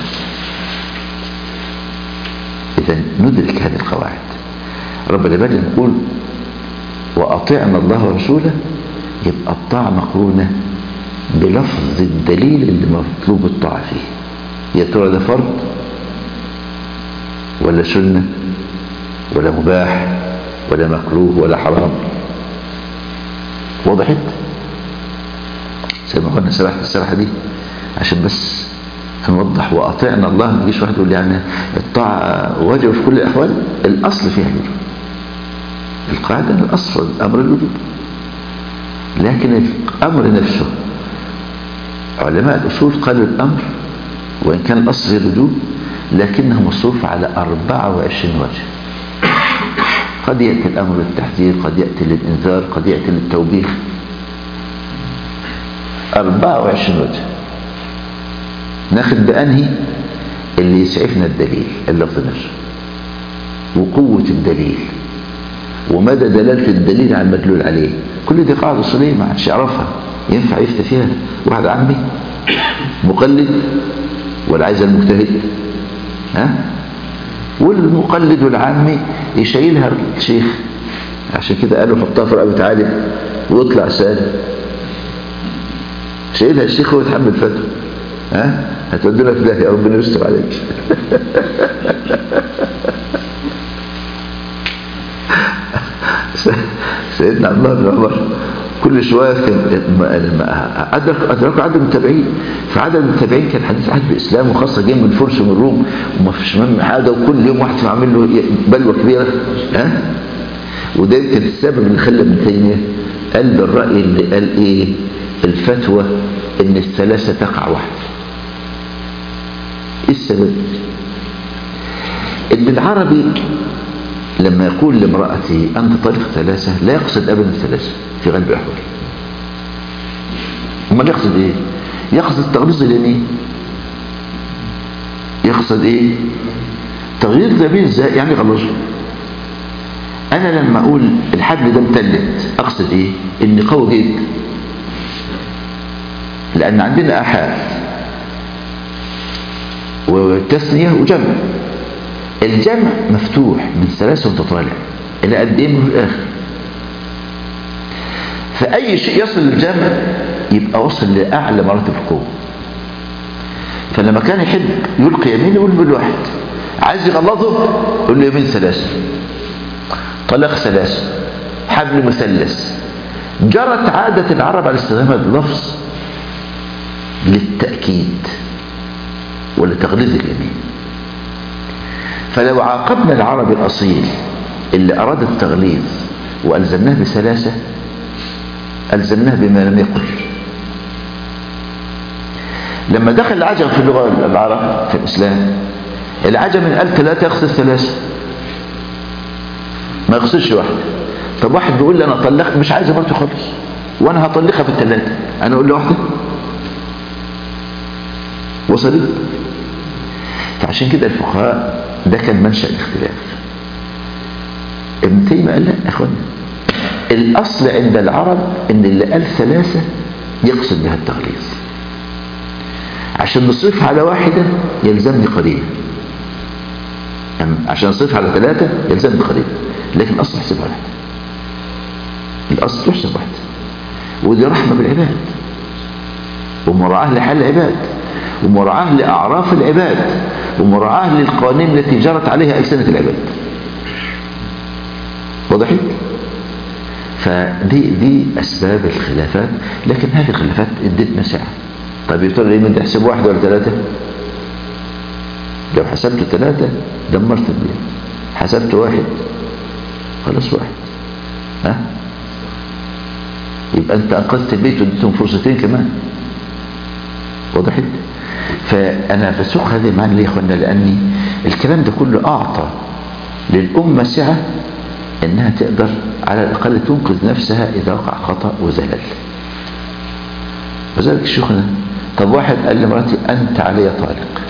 إذا ندرك هذه القواعد. رب العباد يقول وأطعنا الله ورسوله، يبقى الطاعة مقرونة بلفظ الدليل اللي مطلوب الطاعة فيه. يا ترى ده فرض ولا سنة ولا مباح ولا مكروه ولا حرام؟ وضحت؟ زي ما قلنا سرحت السرحة دي عشان بس هنوضح. وأطعنا الله، ما يجيش واحد يقول يعني الطاعة واجب في كل الأحوال. الأصل فيها الوجوب، القاعدة الأصل أمر الوجوب، لكن الأمر نفسه علماء الأصول قالوا الأمر وإن كان الأصل الوجوب لكنه مصروف على 24 وجه. قد يأتي الأمر للتحذير، قد يأتي للإنذار، قد يأتي للتوبيخ. 24 وجه. ناخد بأنهي اللي يسعفنا الدليل، اللفظ نفسه وقوة الدليل ومدى دلالة الدليل على المدلول عليه. كل دي قاعدة أصولية ما حدش يعرفها. ينفع يفتي فيها واحد عمي مقلد ولا عايز المجتهد؟ والمقلد والعامي يشيلها الشيخ، عشان كده قالوا حطها في رقبة عالم ويطلع سالم. شايلها الشيخ هو يتحمل فتوى. هتودينا في داهية، ربنا يستر عليك. سيدنا عبد الله بن عمر كل شويه ادركوا عدد المتابعين، فعدد المتابعين كان حديث عهد بالاسلام، وخاصه جاي من الفرس ومن الروم وما فيش منهم حاجه، وكل يوم واحد عامل له بلوه كبيره. وده يمكن السبب اللي خلى ابن تيميه قال بالراي اللي قال ايه الفتوى ان الثلاثه تقع واحده. ايه السبب؟ ابن العربي لما يقول لامرأته أنت طلق 3 لا يقصد أبدا 3 في غالب الأحوال. أما يقصد إيه؟ يقصد تغليظ اليمين. يقصد ايه؟ تغليظ اليمين ازاي؟ يعني غلظه. انا لما اقول الحبل ده متلت اقصد ايه؟ ان قوي جدا، لان عندنا احاد وتثنيه وجمع. الجمع مفتوح من ثلاثة وانت طالع الى قد ايه من الاخر، فاي شيء يصل للجمع يبقى وصل لاعلى مراتب القوه. فلما كان يحب يلقي يمين يقول بالواحد، عايز يغلظه يقول له يمين ثلاثه، طلاق ثلاثه، حبل مثلث. جرت عاده العرب على استخدام هذا اللفظ للتاكيد ولتغليظ اليمين. فلو عاقبنا العربي الأصيل اللي أراد التغليظ وألزمناه بثلاثة ألزمناه بما لم يقل. لما دخل العجم في اللغة العرب في الإسلام، العجم من قال ثلاثة يقصد ثلاثة، ما يقصدش واحدة. طب واحد بيقول لي أنا طلقت مش عايز مراتي خالص وأنا هطلقها في الثلاثة، أنا أقول له واحدة؟ وصلت؟ فعشان كده الفقهاء ده كان منشأ الاختلاف. ابن تيمية قال لا يا اخوانا، الاصل عند العرب ان اللي قال ثلاثة يقصد بها التغليظ، عشان نصرف على واحدة يلزمني قليل، عشان نصرف على ثلاثة يلزمني قليل، لكن الاصل احسب واحد، الاصل تحسب واحد. ودي رحمة بالعباد ومراعاة لحال العباد ومراعاة لأعراف العباد ومراعاة للقوانين التي جرت عليها ألسنة العباد. وضحت؟ فدي أسباب الخلافات، لكن هذه الخلافات ادتنا سعة. طيب يا ترى ليه تحسب واحدة ولا ثلاثة؟ لو حسبت ثلاثة دمرت البيت، حسبت واحد خلاص واحد، ها؟ يبقى أنت أنقذت البيت واديتهم فرصتين كمان. وضحت؟ فأنا بسوق هذه المعنى ليه يا أخوانا؟ لأني الكلام ده كله أعطى للأمة سعة إنها تقدر على الأقل تنقذ نفسها إذا وقع خطأ وزلل. وذلك شيخنا، طب واحد قال لمراتي أنت علي طالق،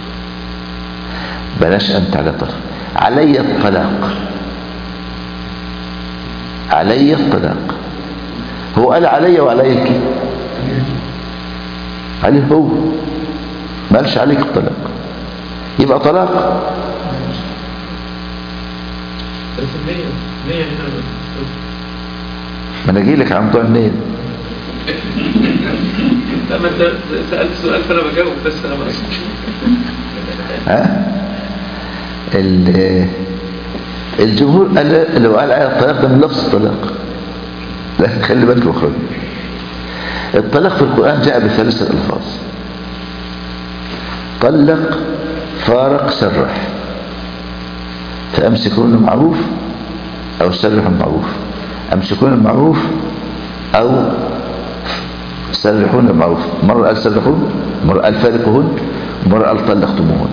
بلاش أنت علي طالق، علي الطلاق، علي الطلاق. هو قال علي وعليك، عليه هو، ما قالش عليك الطلاق، يبقى طلاق. بس النية هنا ما انا اجي لك على موضوع النية. لا ما انت سألت سؤال فانا بجاوب بس انا ما ها؟ الجمهور قال لو قال على الطلاق ده من لفظ الطلاق، لا خلي بالك اخرج. الطلاق في القرآن جاء بثلاثة ألفاظ: طلق، فارق، سرح. فأمسكون المعروف أو سرحوا المعروف، أمسكون المعروف أو سرحون المعروف. مرة قال سرحون، مرة قال فارقهن، مرة قال طلقتموهن.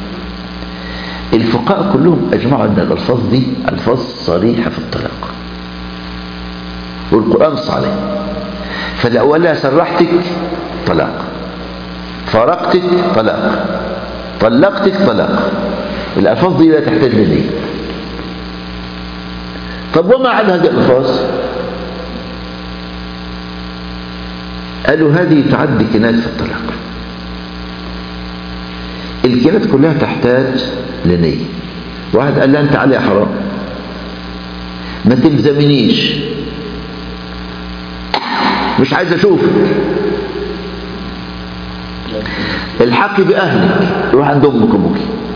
الفقهاء كلهم أجمعوا أن الألفاظ دي ألفاظ صريحة في الطلاق، والقرآن نص عليه. فالأولى سرحتك طلاق، فارقتك طلاق، طلقتك طلاق. الألفاظ دي لا تحتاج لنية. طب وما عدا هذه الألفاظ؟ قالوا هذه تعد كنايات في الطلاق. الكنايات كلها تحتاج لنية. واحد قال لها أنت عليها حرام، ما تلزمنيش، مش عايز أشوفك، الحقي بأهلك، روح عند أمك وأبوك.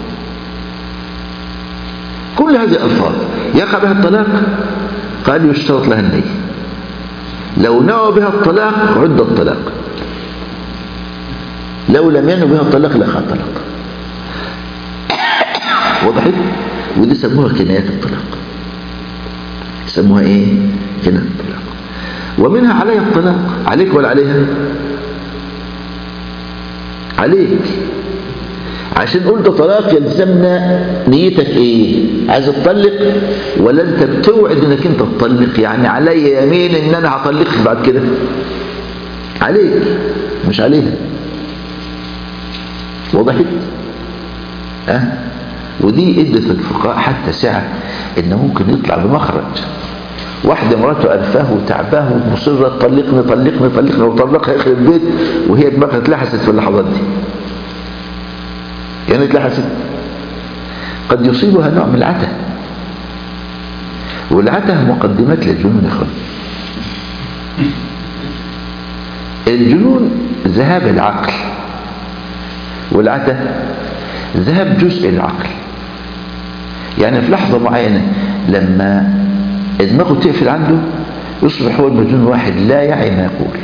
كل هذه الألفاظ يقع بها الطلاق. قال يشترط لها النية. لو نوى بها الطلاق عد الطلاق، لو لم ينوي بها الطلاق لا خاطر الطلاق. وضحت؟ ودي سموها كنايات الطلاق. سموها ايه؟ كنايات الطلاق. ومنها عليها الطلاق. عليك ولا عليها؟ عليك. عشان قلت طلاق يلزمنا نيتك ايه؟ عايز تطلق ولا انت بتوعد انك انت تطلق؟ يعني علي يمين ان انا هطلقك بعد كده. عليك، مش عليها. وضحت؟ ودي ادت الفقهاء حتى سعة ان ممكن يطلع بمخرج. واحدة مراته ألفاه وتعباه ومصرة طلقني طلقني طلقني وطلقها يخرب البيت، وهي دماغها اتلحست في اللحظات دي. يعني اتلحست قد يصيبها نوع من العته، والعته مقدمات للجنون يا اخوان. الجنون ذهاب العقل، والعته ذهاب جزء العقل. يعني في لحظة معينة لما دماغه تقفل عنده يصبح هو المجنون واحد لا يعي ما يقول.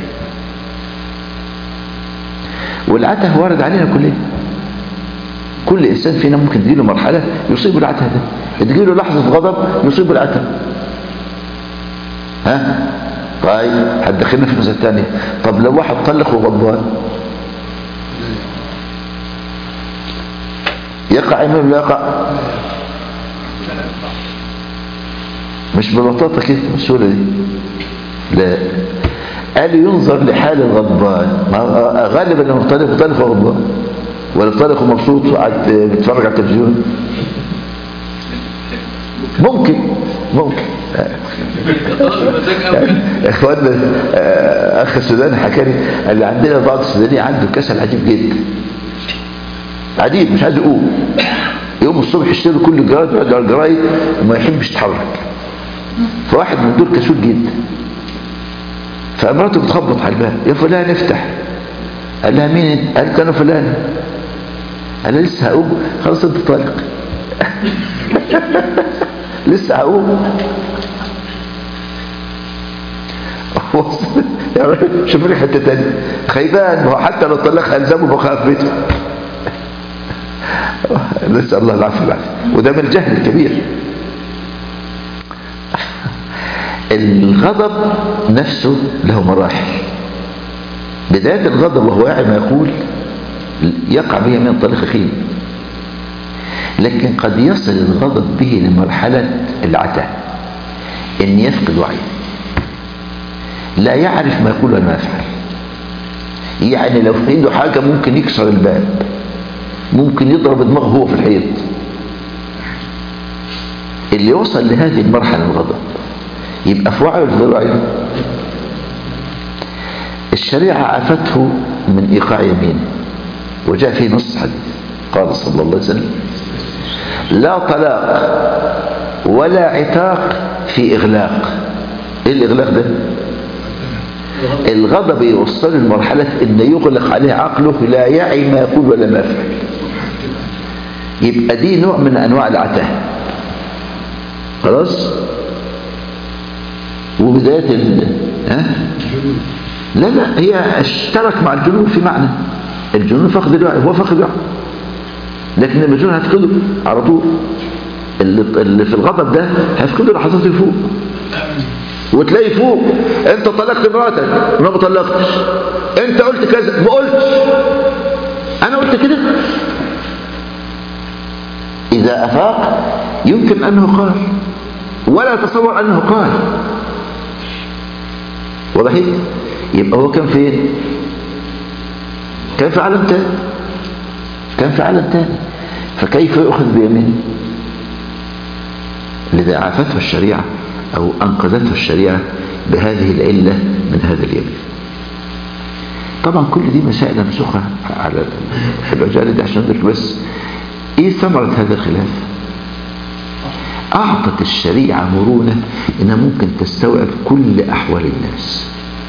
والعته وارد علينا كلنا، كل إنسان فينا ممكن تجيله مرحلة يصيب العته ده، تجيله لحظة غضب يصيب العته. طيب هتدخلنا في المسألة الثانية. طب لو واحد طلق وغضبان يقع إمام لا يقع؟ مش ببساطة كده بالسهولة دي، لا. قال ينظر لحال الغضبان. غالبا لما طلق وغضبان ولا طلق ومبسوط وقعد بيتفرج على التلفزيون ممكن اخواننا اخ السوداني حكى لي قال لي عندنا بعض السودانيين عنده كسل عجيب جدا، عجيب مش عايز يقوم. يوم الصبح يشتري كل الجرايد ويقعد على الجرايد وما يحبش يتحرك. فواحد من دول كسول جدا، فمراته بتخبط على الباب، يا فلان افتح. قال لها مين انت؟ قالت انا فلان. قال لها لسه هقوم؟ خلاص انت طالق. لسه هقوم. شوف لي حته ثانيه خيبان، هو حتى لو طلقها الزمه بخاف بيته. نسال الله العافيه والعافيه، وده من الجهل الكبير. الغضب نفسه له مراحل. بداية الغضب وهو واعي ما يقول يقع به من طريق خيل، لكن قد يصل الغضب به لمرحلة العته، ان يفقد وعيه، لا يعرف ما يقول ولا ما يفعل. يعني لو في ايده حاجة ممكن يكسر الباب، ممكن يضرب دماغه هو في الحيط. اللي وصل لهذه المرحلة الغضب يبقى في وعيه ولا غير وعيه؟ الشريعة عافته من إيقاع يمين، وجاء في نص حديث قال صلى الله عليه وسلم لا طلاق ولا عتاق في إغلاق. إيه الإغلاق ده؟ الغضب يوصل لمرحلة إن يغلق عليه عقله، لا يعي ما يقول ولا ما يفعل. يبقى دي نوع من أنواع العته. خلاص؟ وبداية لا هي اشترك مع الجنون في معنى. الجنون فقد الوعي، هو فقد الوعي، لكن المجنون هتفقده على طول. اللي في الغضب ده هيفقده لحظات يفوق، وتلاقي فوق انت طلقت مراتك ما بطلقتش، انت قلت كذا ما قلتش، انا قلت كده. اذا افاق يمكن انه قال ولا تصور انه قال. وضحت؟ يبقى هو كان فين؟ كان في عالم تاني، فكيف يؤخذ بيمينه؟ لذا عافته الشريعة أو أنقذته الشريعة بهذه العلة من هذا اليمين. طبعا كل دي مسائل نمسخها على العجالة دي عشان ندرك بس ايه ثمرة هذا الخلاف. أعطت الشريعة مرونة إنها ممكن تستوعب كل أحوال الناس،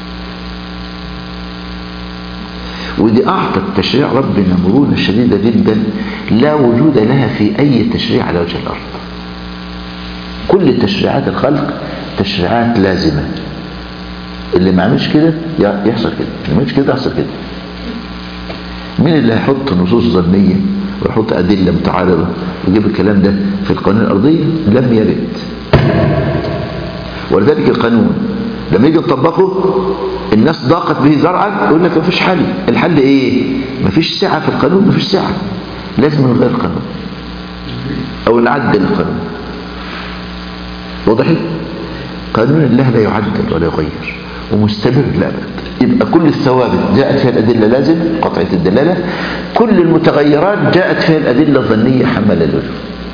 ودي أعطت تشريع ربنا مرونة شديدة جدا لا وجود لها في أي تشريع على وجه الأرض. كل تشريعات الخلق تشريعات لازمة، اللي ما عملش كده يحصل كده، اللي ما عملش كده يحصل كده. مين اللي هيحط نصوص ظنية ويحط أدلة متعارضة ويجيب الكلام ده في القانون الأرضي؟ لم يرد. ولذلك القانون لما يجي يطبقه الناس ضاقت به ذرعا يقول لك مفيش حل. الحل ايه؟ مفيش سعة في القانون، مفيش سعة، لازم نغير القانون او نعدل القانون. واضح؟ قانون الله لا يعدل ولا يغير، ومستمر للأبد. يبقى كل الثوابت جاءت فيها الأدلة لازم قطعة الدلالة، كل المتغيرات جاءت فيها الأدلة الظنية حمل اللزوم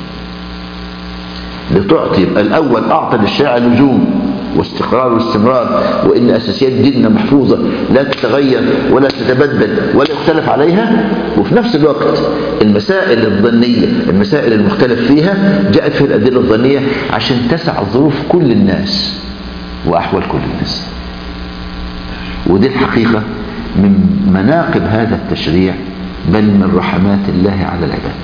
لتعطي. يبقى الأول أعطى للشريعة لزوم واستقرار واستمرار، وإن أساسيات ديننا محفوظة لا تتغير ولا تتبدل ولا يختلف عليها. وفي نفس الوقت المسائل الظنية، المسائل المختلف فيها، جاءت في الأدلة الظنية عشان تسع ظروف كل الناس وأحوال كل الناس. ودي الحقيقة من مناقب هذا التشريع، بل من رحمات الله على العباد.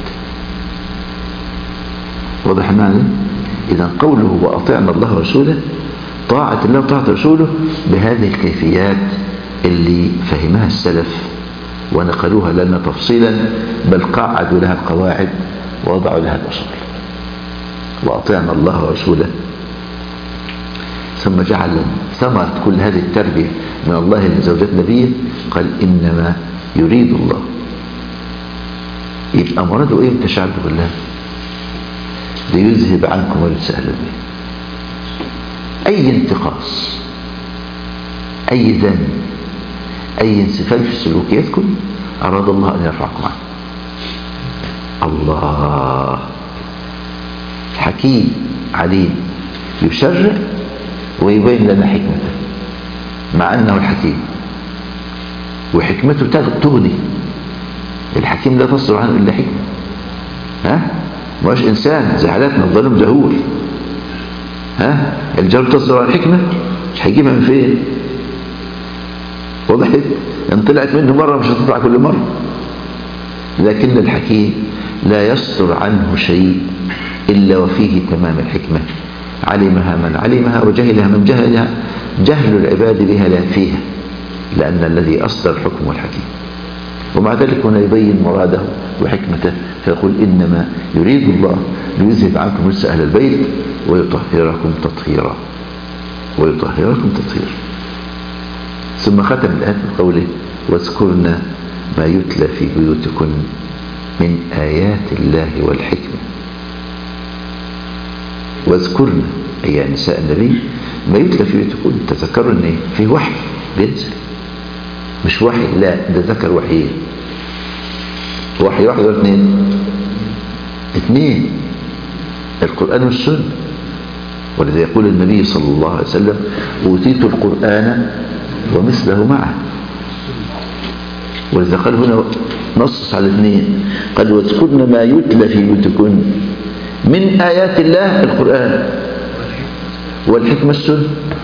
واضح معنا؟ إذا قوله وأطعنا الله ورسوله، طاعة الله وطاعة رسوله بهذه الكيفيات اللي فهمها السلف ونقلوها لنا تفصيلا، بل قعدوا لها القواعد ووضعوا لها الأصول. وأطعنا الله ورسوله، ثم جعل ثمرة كل هذه التربية من الله لزوجات نبيه، قال إنما يريد الله. يبقى مراده إيه التشعب بالله؟ ليذهب عنكم الرجس أهل البيت. أي انتقاص، أي ذنب، أي انسفال في سلوكياتكم أراد الله أن يرفعكم عنه. الله حكيم عليم، يشرع ويبين لنا حكمته، مع أنه الحكيم وحكمته تغني. الحكيم لا تصدر عنه إلا حكمة. مش إنسان زي حالاتنا الظالم جهول. الجهل تصدر عن حكمة، مش هيجيبها من فين؟ وضحت؟ ان طلعت منه مرة مش هتطلع كل مرة. لكن الحكيم لا يصدر عنه شيء إلا وفيه تمام الحكمة، علمها من علمها وجهلها من جهلها، جهل العباد بها لا فيها، لأن الذي أصدر الحكم الحكيم. ومع ذلك هنا يبين مراده وحكمته، فيقول إنما يريد الله ليذهب عنكم الرجس أهل البيت ويطهركم تطهيرا. ويطهركم تطهيرا. ثم ختم الآيات بقوله واذكرن ما يتلى في بيوتكن من آيات الله والحكمة. واذكرن أي يا نساء النبي ما يتلى في بيوتكن. تذكروا ان في وحي بينزل، مش وحي، لا ده ذكر وحيين. وحي واحد ولا اثنين، القرآن والسنة. ولذا يقول النبي صلى الله عليه وسلم أوتيت القرآن ومثله معه. ولذا قال هنا نصص على الاثنين، قال واذكرن ما يتلى في بيوتكن من آيات الله القرآن والحكمة السنة.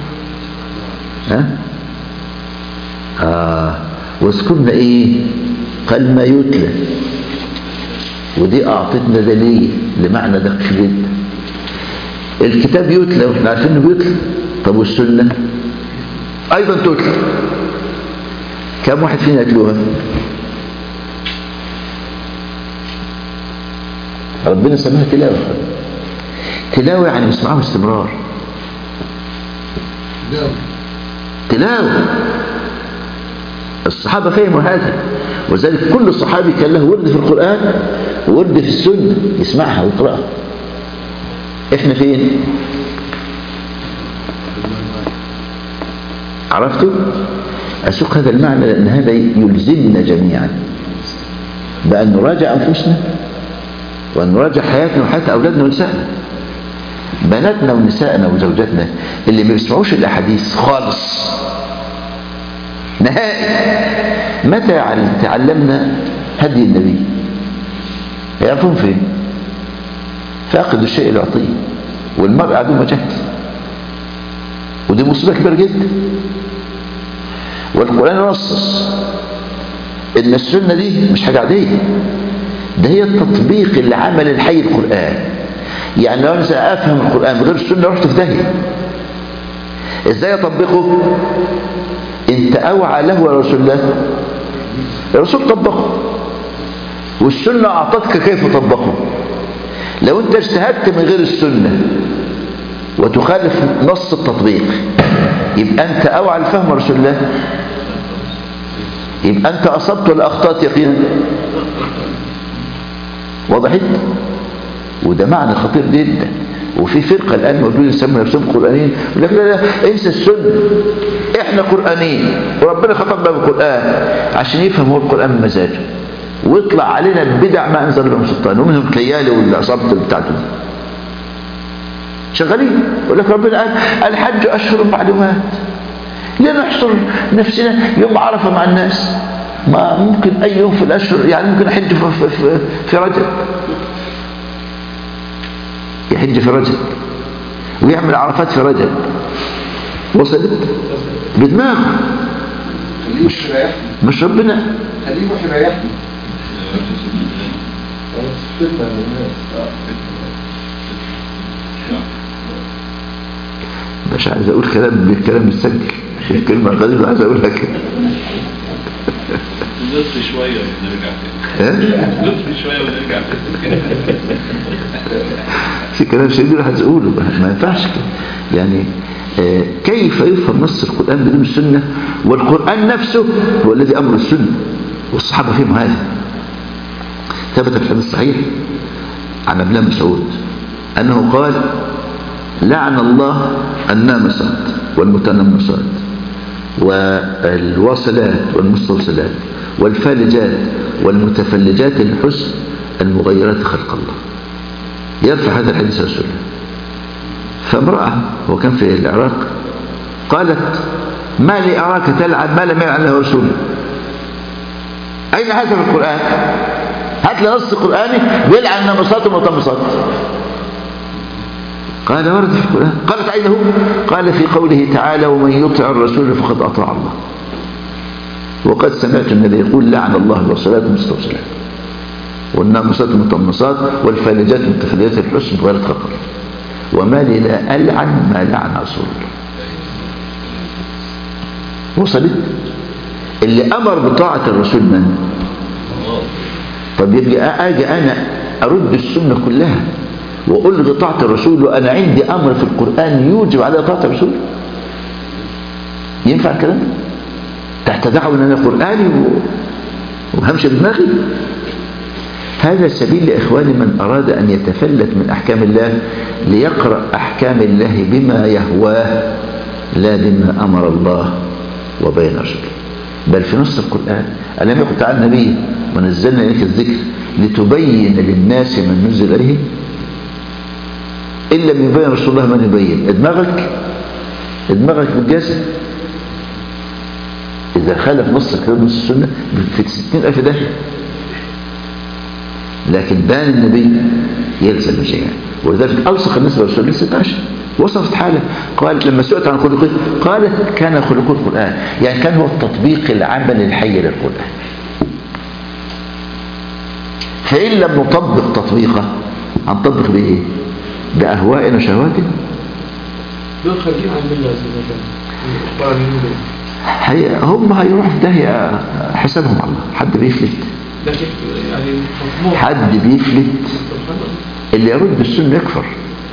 واذكرن ايه؟ قال ما يتلى، ودي اعطتنا دليل لمعنى دقيق جدا. الكتاب يتلى واحنا عارفين انه بيتلى، طب والسنة ايضا تتلى. كم واحد فينا يتلوها؟ ربنا سماها تلاوة. تلاوة يعني بيسمعوها باستمرار. تلاوة. الصحابة فهموا هذا، وذلك كل صحابي كان له ورد في القرآن وورد في السنة يسمعها ويقرأها. احنا فين؟ عرفتوا؟ أسوق هذا المعنى لأن هذا يلزمنا جميعا بأن نراجع أنفسنا وأن نراجع حياتنا وحياة أولادنا ونسائنا، بناتنا ونسائنا وزوجاتنا اللي ما بيسمعوش الأحاديث خالص نهائي. متى تعلمنا هدي النبي؟ يعرفون فين؟ فاقد الشيء اللي يعطيه، والمرء عدو مجهل، ودي مصيبة كبيرة جدا. والقرآن ينصص ان السنة دي مش حاجة عادية، ده هي التطبيق العمل الحي القرآن. يعني لو انا افهم القرآن بغير السنة رحت في داهية. ازاي اطبقه؟ انت اوعى له يا رسول الله، الرسول طبقه والسنة اعطتك كيف تطبقه. لو انت اجتهدت من غير السنة وتخالف نص التطبيق يبقى انت اوعى لفهم رسول الله، يبقى انت اصبت ولا اخطأت يقينا. وضحت؟ وده معنى خطير جدا. وفي فرقة الآن موجودة يسموا نفسهم قرآنيين يقول لك لا انسى السنة، احنا قرآنيين وربنا خطبنا بالقرآن عشان يفهم هو القرآن من مزاجه، ويطلع علينا ببدع ما انزل لهم سلطان، ومنهم كيالي والعصابة بتاعته دي شغالين. يقول لك ربنا قال الحج اشهر معلومات، ليه نحصر نفسنا يوم عرفه مع الناس؟ ما ممكن اي يوم في الاشهر، يعني ممكن احج في رجب، يحج في رجب ويعمل عرفات في رجب. وصلت بدماغه، مش ربنا خليه يروح يريحني. مش عايز اقول كلام متسجل، الكلمه غريبه عايز اقولها كده. نطفي شويه ونرجع تاني. نطفي شويه ونرجع تاني. في كلام شديد راح تقوله، ما ينفعش كده يعني. كيف يفهم نص القرآن بدون السنة؟ والقرآن نفسه هو الذي أمر السنة، والصحابة فيهم هذا. ثبت في الحديث الصحيح عن ابن مسعود أنه قال: لعن الله النامصات والمتنمصات والواصلات والمستوصلات والفالجات والمتفلجات الحسن المغيرات خلق الله. يرفع هذا الحديث رسول الله. فامرأة هو كان في العراق قالت: ما لي أراك تلعن ما لم يلعن له رسول. أين هذا في القرآن؟ هات لي نص قرآني بيلعن النامصات والمتنمصات. قال: ورد في القرآن. قالت: أين هو؟ قال: في قوله تعالى: ومن يطع الرسول فقد أطاع الله. وقد سمعت النبي يقول: لعن الله الوصلات والمستوصلات والنامصات والمتنمصات والفالجات والمتفلجات الحسن وغير خطر، وما لي لا ألعن ما لعن رسول الله. وصلت؟ اللي أمر بطاعة الرسول من؟ طب يبقى أجي أنا أرد السنة كلها وألغي طاعة الرسول وأنا عندي أمر في القرآن يوجب على طاعة الرسول؟ ينفع الكلام؟ تحت دعوة أن أنا قرآني وهمشي بدماغي؟ هذا سبيل لإخواني من أراد أن يتفلت من أحكام الله ليقرأ أحكام الله بما يهواه لا بما أمر الله وبين رسوله. بل في نص القرآن: ألم يقل تعالى النبي ونزلنا إليك الذكر لتبين للناس من نزل إليه. إن لم يبين رسول الله من يبين. دماغك بالجسد إذا خالف نص الكتاب نص السنة في 60,000 داهية. لكن بان النبي يلزم الجميع، ولذلك ألصق الناس برسول الله 16 وصفت حاله. قالت لما سئلت عن خلقه قالت: كان خلقه القرآن، يعني كان هو التطبيق العملي الحي للقرآن. فإن لم نطبق تطبيقه هنطبق بإيه؟ بأهوائنا وشهواتنا. دول خارجين عن الله سبحانه وتعالى. هم هيروحوا في داهية حسابهم الله. حد بيفلت؟ لكن يعني حد بيفلت؟ اللي يرد السنة يكفر.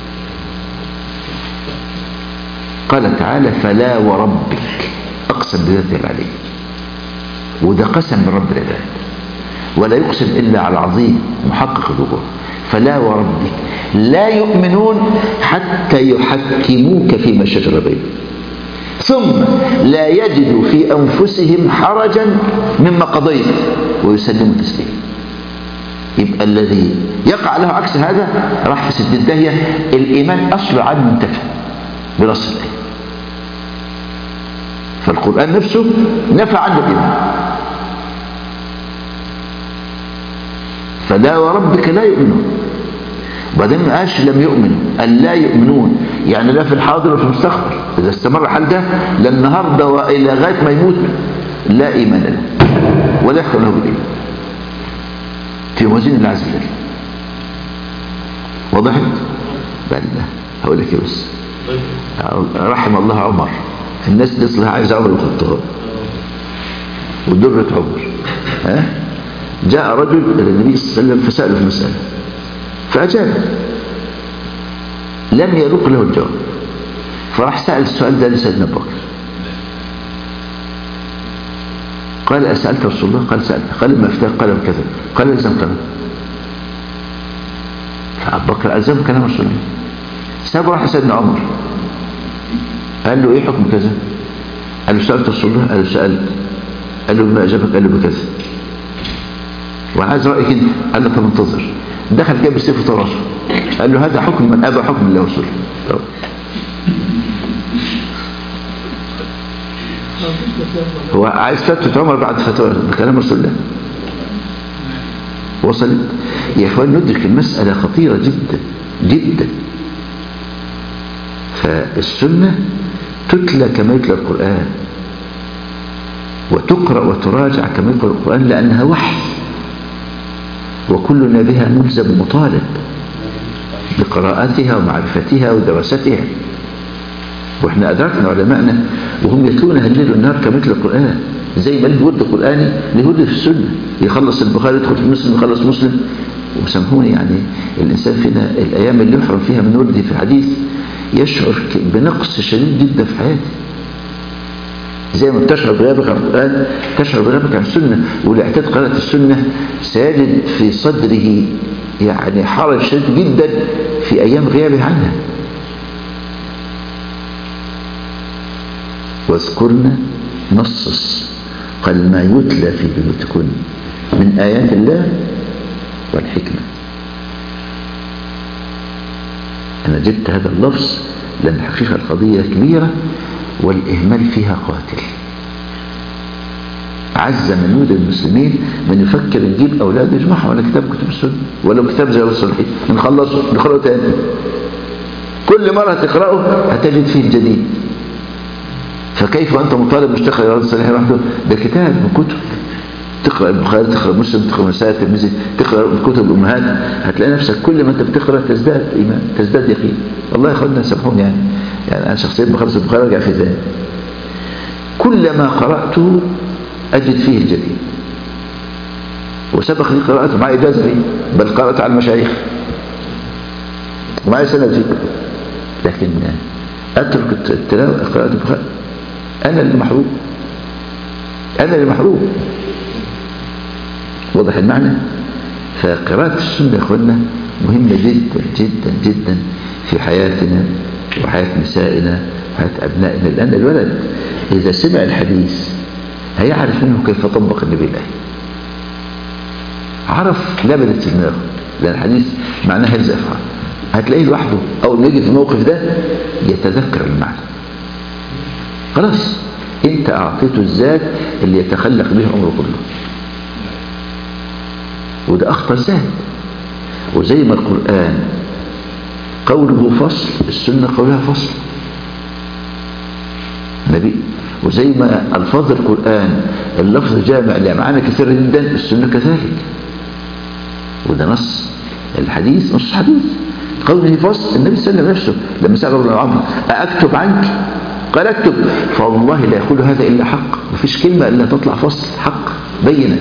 قال تعالى: فلا وربك، أقسم بذاته العلي، وده قسم من رب العباد، ولا يقسم إلا على العظيم محقق الوجوه. فلا وربك لا يؤمنون حتى يحكموك فيما شجر بينهم ثم لا يجدوا في أنفسهم حرجا مما قضيت ويسلموا تسليما. يبقى الذي يقع له عكس هذا راح في سد الداهية. الإيمان أصله عدم منتفع بنص الآية. فالقرآن نفسه نفى عنه الإيمان. فلا وربك لا يؤمنون. وبعدين ما قالش لم يؤمنوا، قال لا يؤمنون، يعني لا في الحاضر وفي المستقبل. إذا استمر الحال ده للنهارده وإلى غاية ما يموت لا إيمان له ولا يحكم له بالإيمان في موازين الله عز وجل. وضحت؟ بل هقول لك بس رحم الله عمر. الناس اللي اصلها عايز عمر الخطاب ودرة عمر. جاء رجل إلى النبي صلى الله عليه وسلم فسأله في مسألة فأجاب، لم يلوق له الجواب، فراح سأل السؤال ده لسيدنا أبو بكر. قال: أسألت رسول الله؟ قال: سألت. قال: ما افتاك؟ قال: كذا. قال: ألزم كلام. فأبو بكر ألزم كلام رسول الله. ساب راح سيدنا عمر قال له: إيه حكم كذا؟ قال له سألت رسول الله؟ قال له سألت. قال له ما أجابك؟ قال له بكذا. وعايز رأيك انت. قال له طب انتظر. دخل جاب السيف وطرشه. قال له هذا حكم من أبى حكم الله ورسوله. هو عايز فتوى عمر بعد فتوى بكلام رسول الله. وصلت يا اخوان؟ ندرك المسألة خطيرة جدا جدا. فالسنة تتلى كما يتلى القرآن، وتقرأ وتراجع كما يقرأ القرآن، لأنها وحي، وكلنا بها ملزم مطالب بقراءتها ومعرفتها ودراستها. واحنا أدركنا علماءنا وهم يتلونها الليل والنهار كما يتلى القرآن، زي ما له ورد قرآني له ورد في السنة. يخلص البخاري يدخل في مسلم، يخلص مسلم. وسامحوني يعني الإنسان فينا الأيام اللي يحرم فيها من ورده في الحديث يشعر بنقص شديد جدا في حياته. زي ما بتشعر بغيابك عن القرآن تشعر بغيابك عن السنة. والاعتاد قراءة السنة سالد في صدره يعني حرج شديد جدا في أيام غيابه عنها. واذكرنا نصص قال ما يتلى في بيوتكن من آيات الله والحكمة. أنا جبت هذا اللفظ لأن الحقيقة القضية كبيرة والإهمال فيها قاتل. عز من يود المسلمين من يفكر يجيب أولاده يجمعها ولا كتاب كتب السنة ولا كتاب زي الصالحين نخلصه نقرأه تاني. كل مرة تقرأه هتجد فيه الجديد. فكيف أنت مطالب مش تقرأ رياض الصالحين وحده؟ ده كتاب من كتب. تقرأ البخاري، تقرأ مسلم، تقرأ مسائل الترمذي، تقرأ كتب الأمهات، هتلاقي نفسك كل ما أنت بتقرأ تزداد إيمان، تزداد يقين. والله يا أخوانا سامحوني يعني أنا شخصيا بخلص البخاري أرجع في ذلك. كلما قرأته أجد فيه الجديد. وسبق لي قراءته مع إجازة فيه، بل قرأت على المشايخ ومعي سند فيه. لكن أترك التلاوة قراءة البخاري أنا اللي محروم، أنا اللي محروم. واضح المعنى؟ فقراءة السنة يا أخوانا مهمة جدا جدا جدا في حياتنا وحياة نسائنا وحياة أبنائنا. لأن الولد إذا سمع الحديث هيعرف منه كيف طبق النبي الله. عرف لبنت دماغه، لأن الحديث معناه يلزق في عقله. هتلاقيه لوحده أول ما يجي في الموقف ده يتذكر المعنى. خلاص أنت أعطيته الذات اللي يتخلق به عمره كله. وده أخطر ذات. وزي ما القرآن قوله فصل، السنة قولها فصل نبي. وزي ما ألفاظ القرآن اللفظ جامع لمعاني كثيرة جدا، السنة كذلك. وده نص الحديث، نص حديث قوله فصل. النبي صلى الله عليه وسلم نفسه لما سأل ابن عمرو أكتب عنك؟ قال اكتب. فوالله لا يقول هذا إلا حق. مفيش كلمة إلا تطلع فصل حق بينة.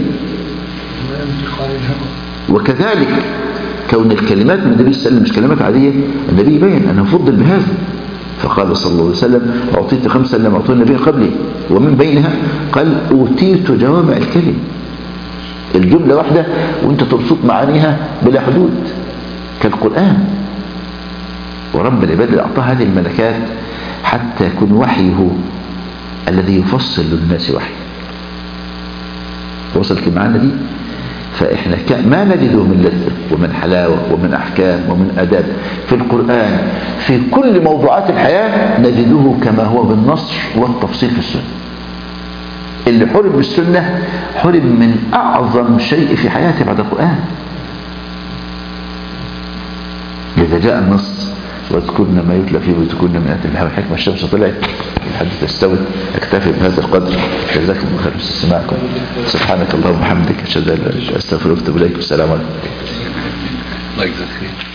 وكذلك كون الكلمات من النبي صلى الله عليه وسلم مش كلمات عادية، النبي يبين أنه فضل بهذا. فقال صلى الله عليه وسلم أعطيت 5 لم أعطيه النبي قبلي، ومن بينها قال أوتيت جوامع الكلم. الجملة واحدة وانت تبسط معانيها بلا حدود كالقرآن. ورب العباد اللي أعطاه هذه الملكات حتى يكون وحيه الذي يفصل للناس وحيه. وصلت المعاني دي؟ فإحنا ما نجده من لذة ومن حلاوة ومن أحكام ومن أداب في القرآن في كل موضوعات الحياة نجده كما هو بالنص والتفصيل في السنة. اللي حرم بالسنة حرم من أعظم شيء في حياته بعد القرآن. إذا جاء النص واذكرن ما يتلى في بيوتكن من آيات الله والحكمة. الشمس طلعت، الحديث استوت. اكتفي بهذا القدر. جزاكم الله خير استماعكم. سبحانك اللهم وبحمدك، اشهد ان لا اله الا انت، استغفرك واتوب اليك. والسلام عليكم. الله يجزاك خير.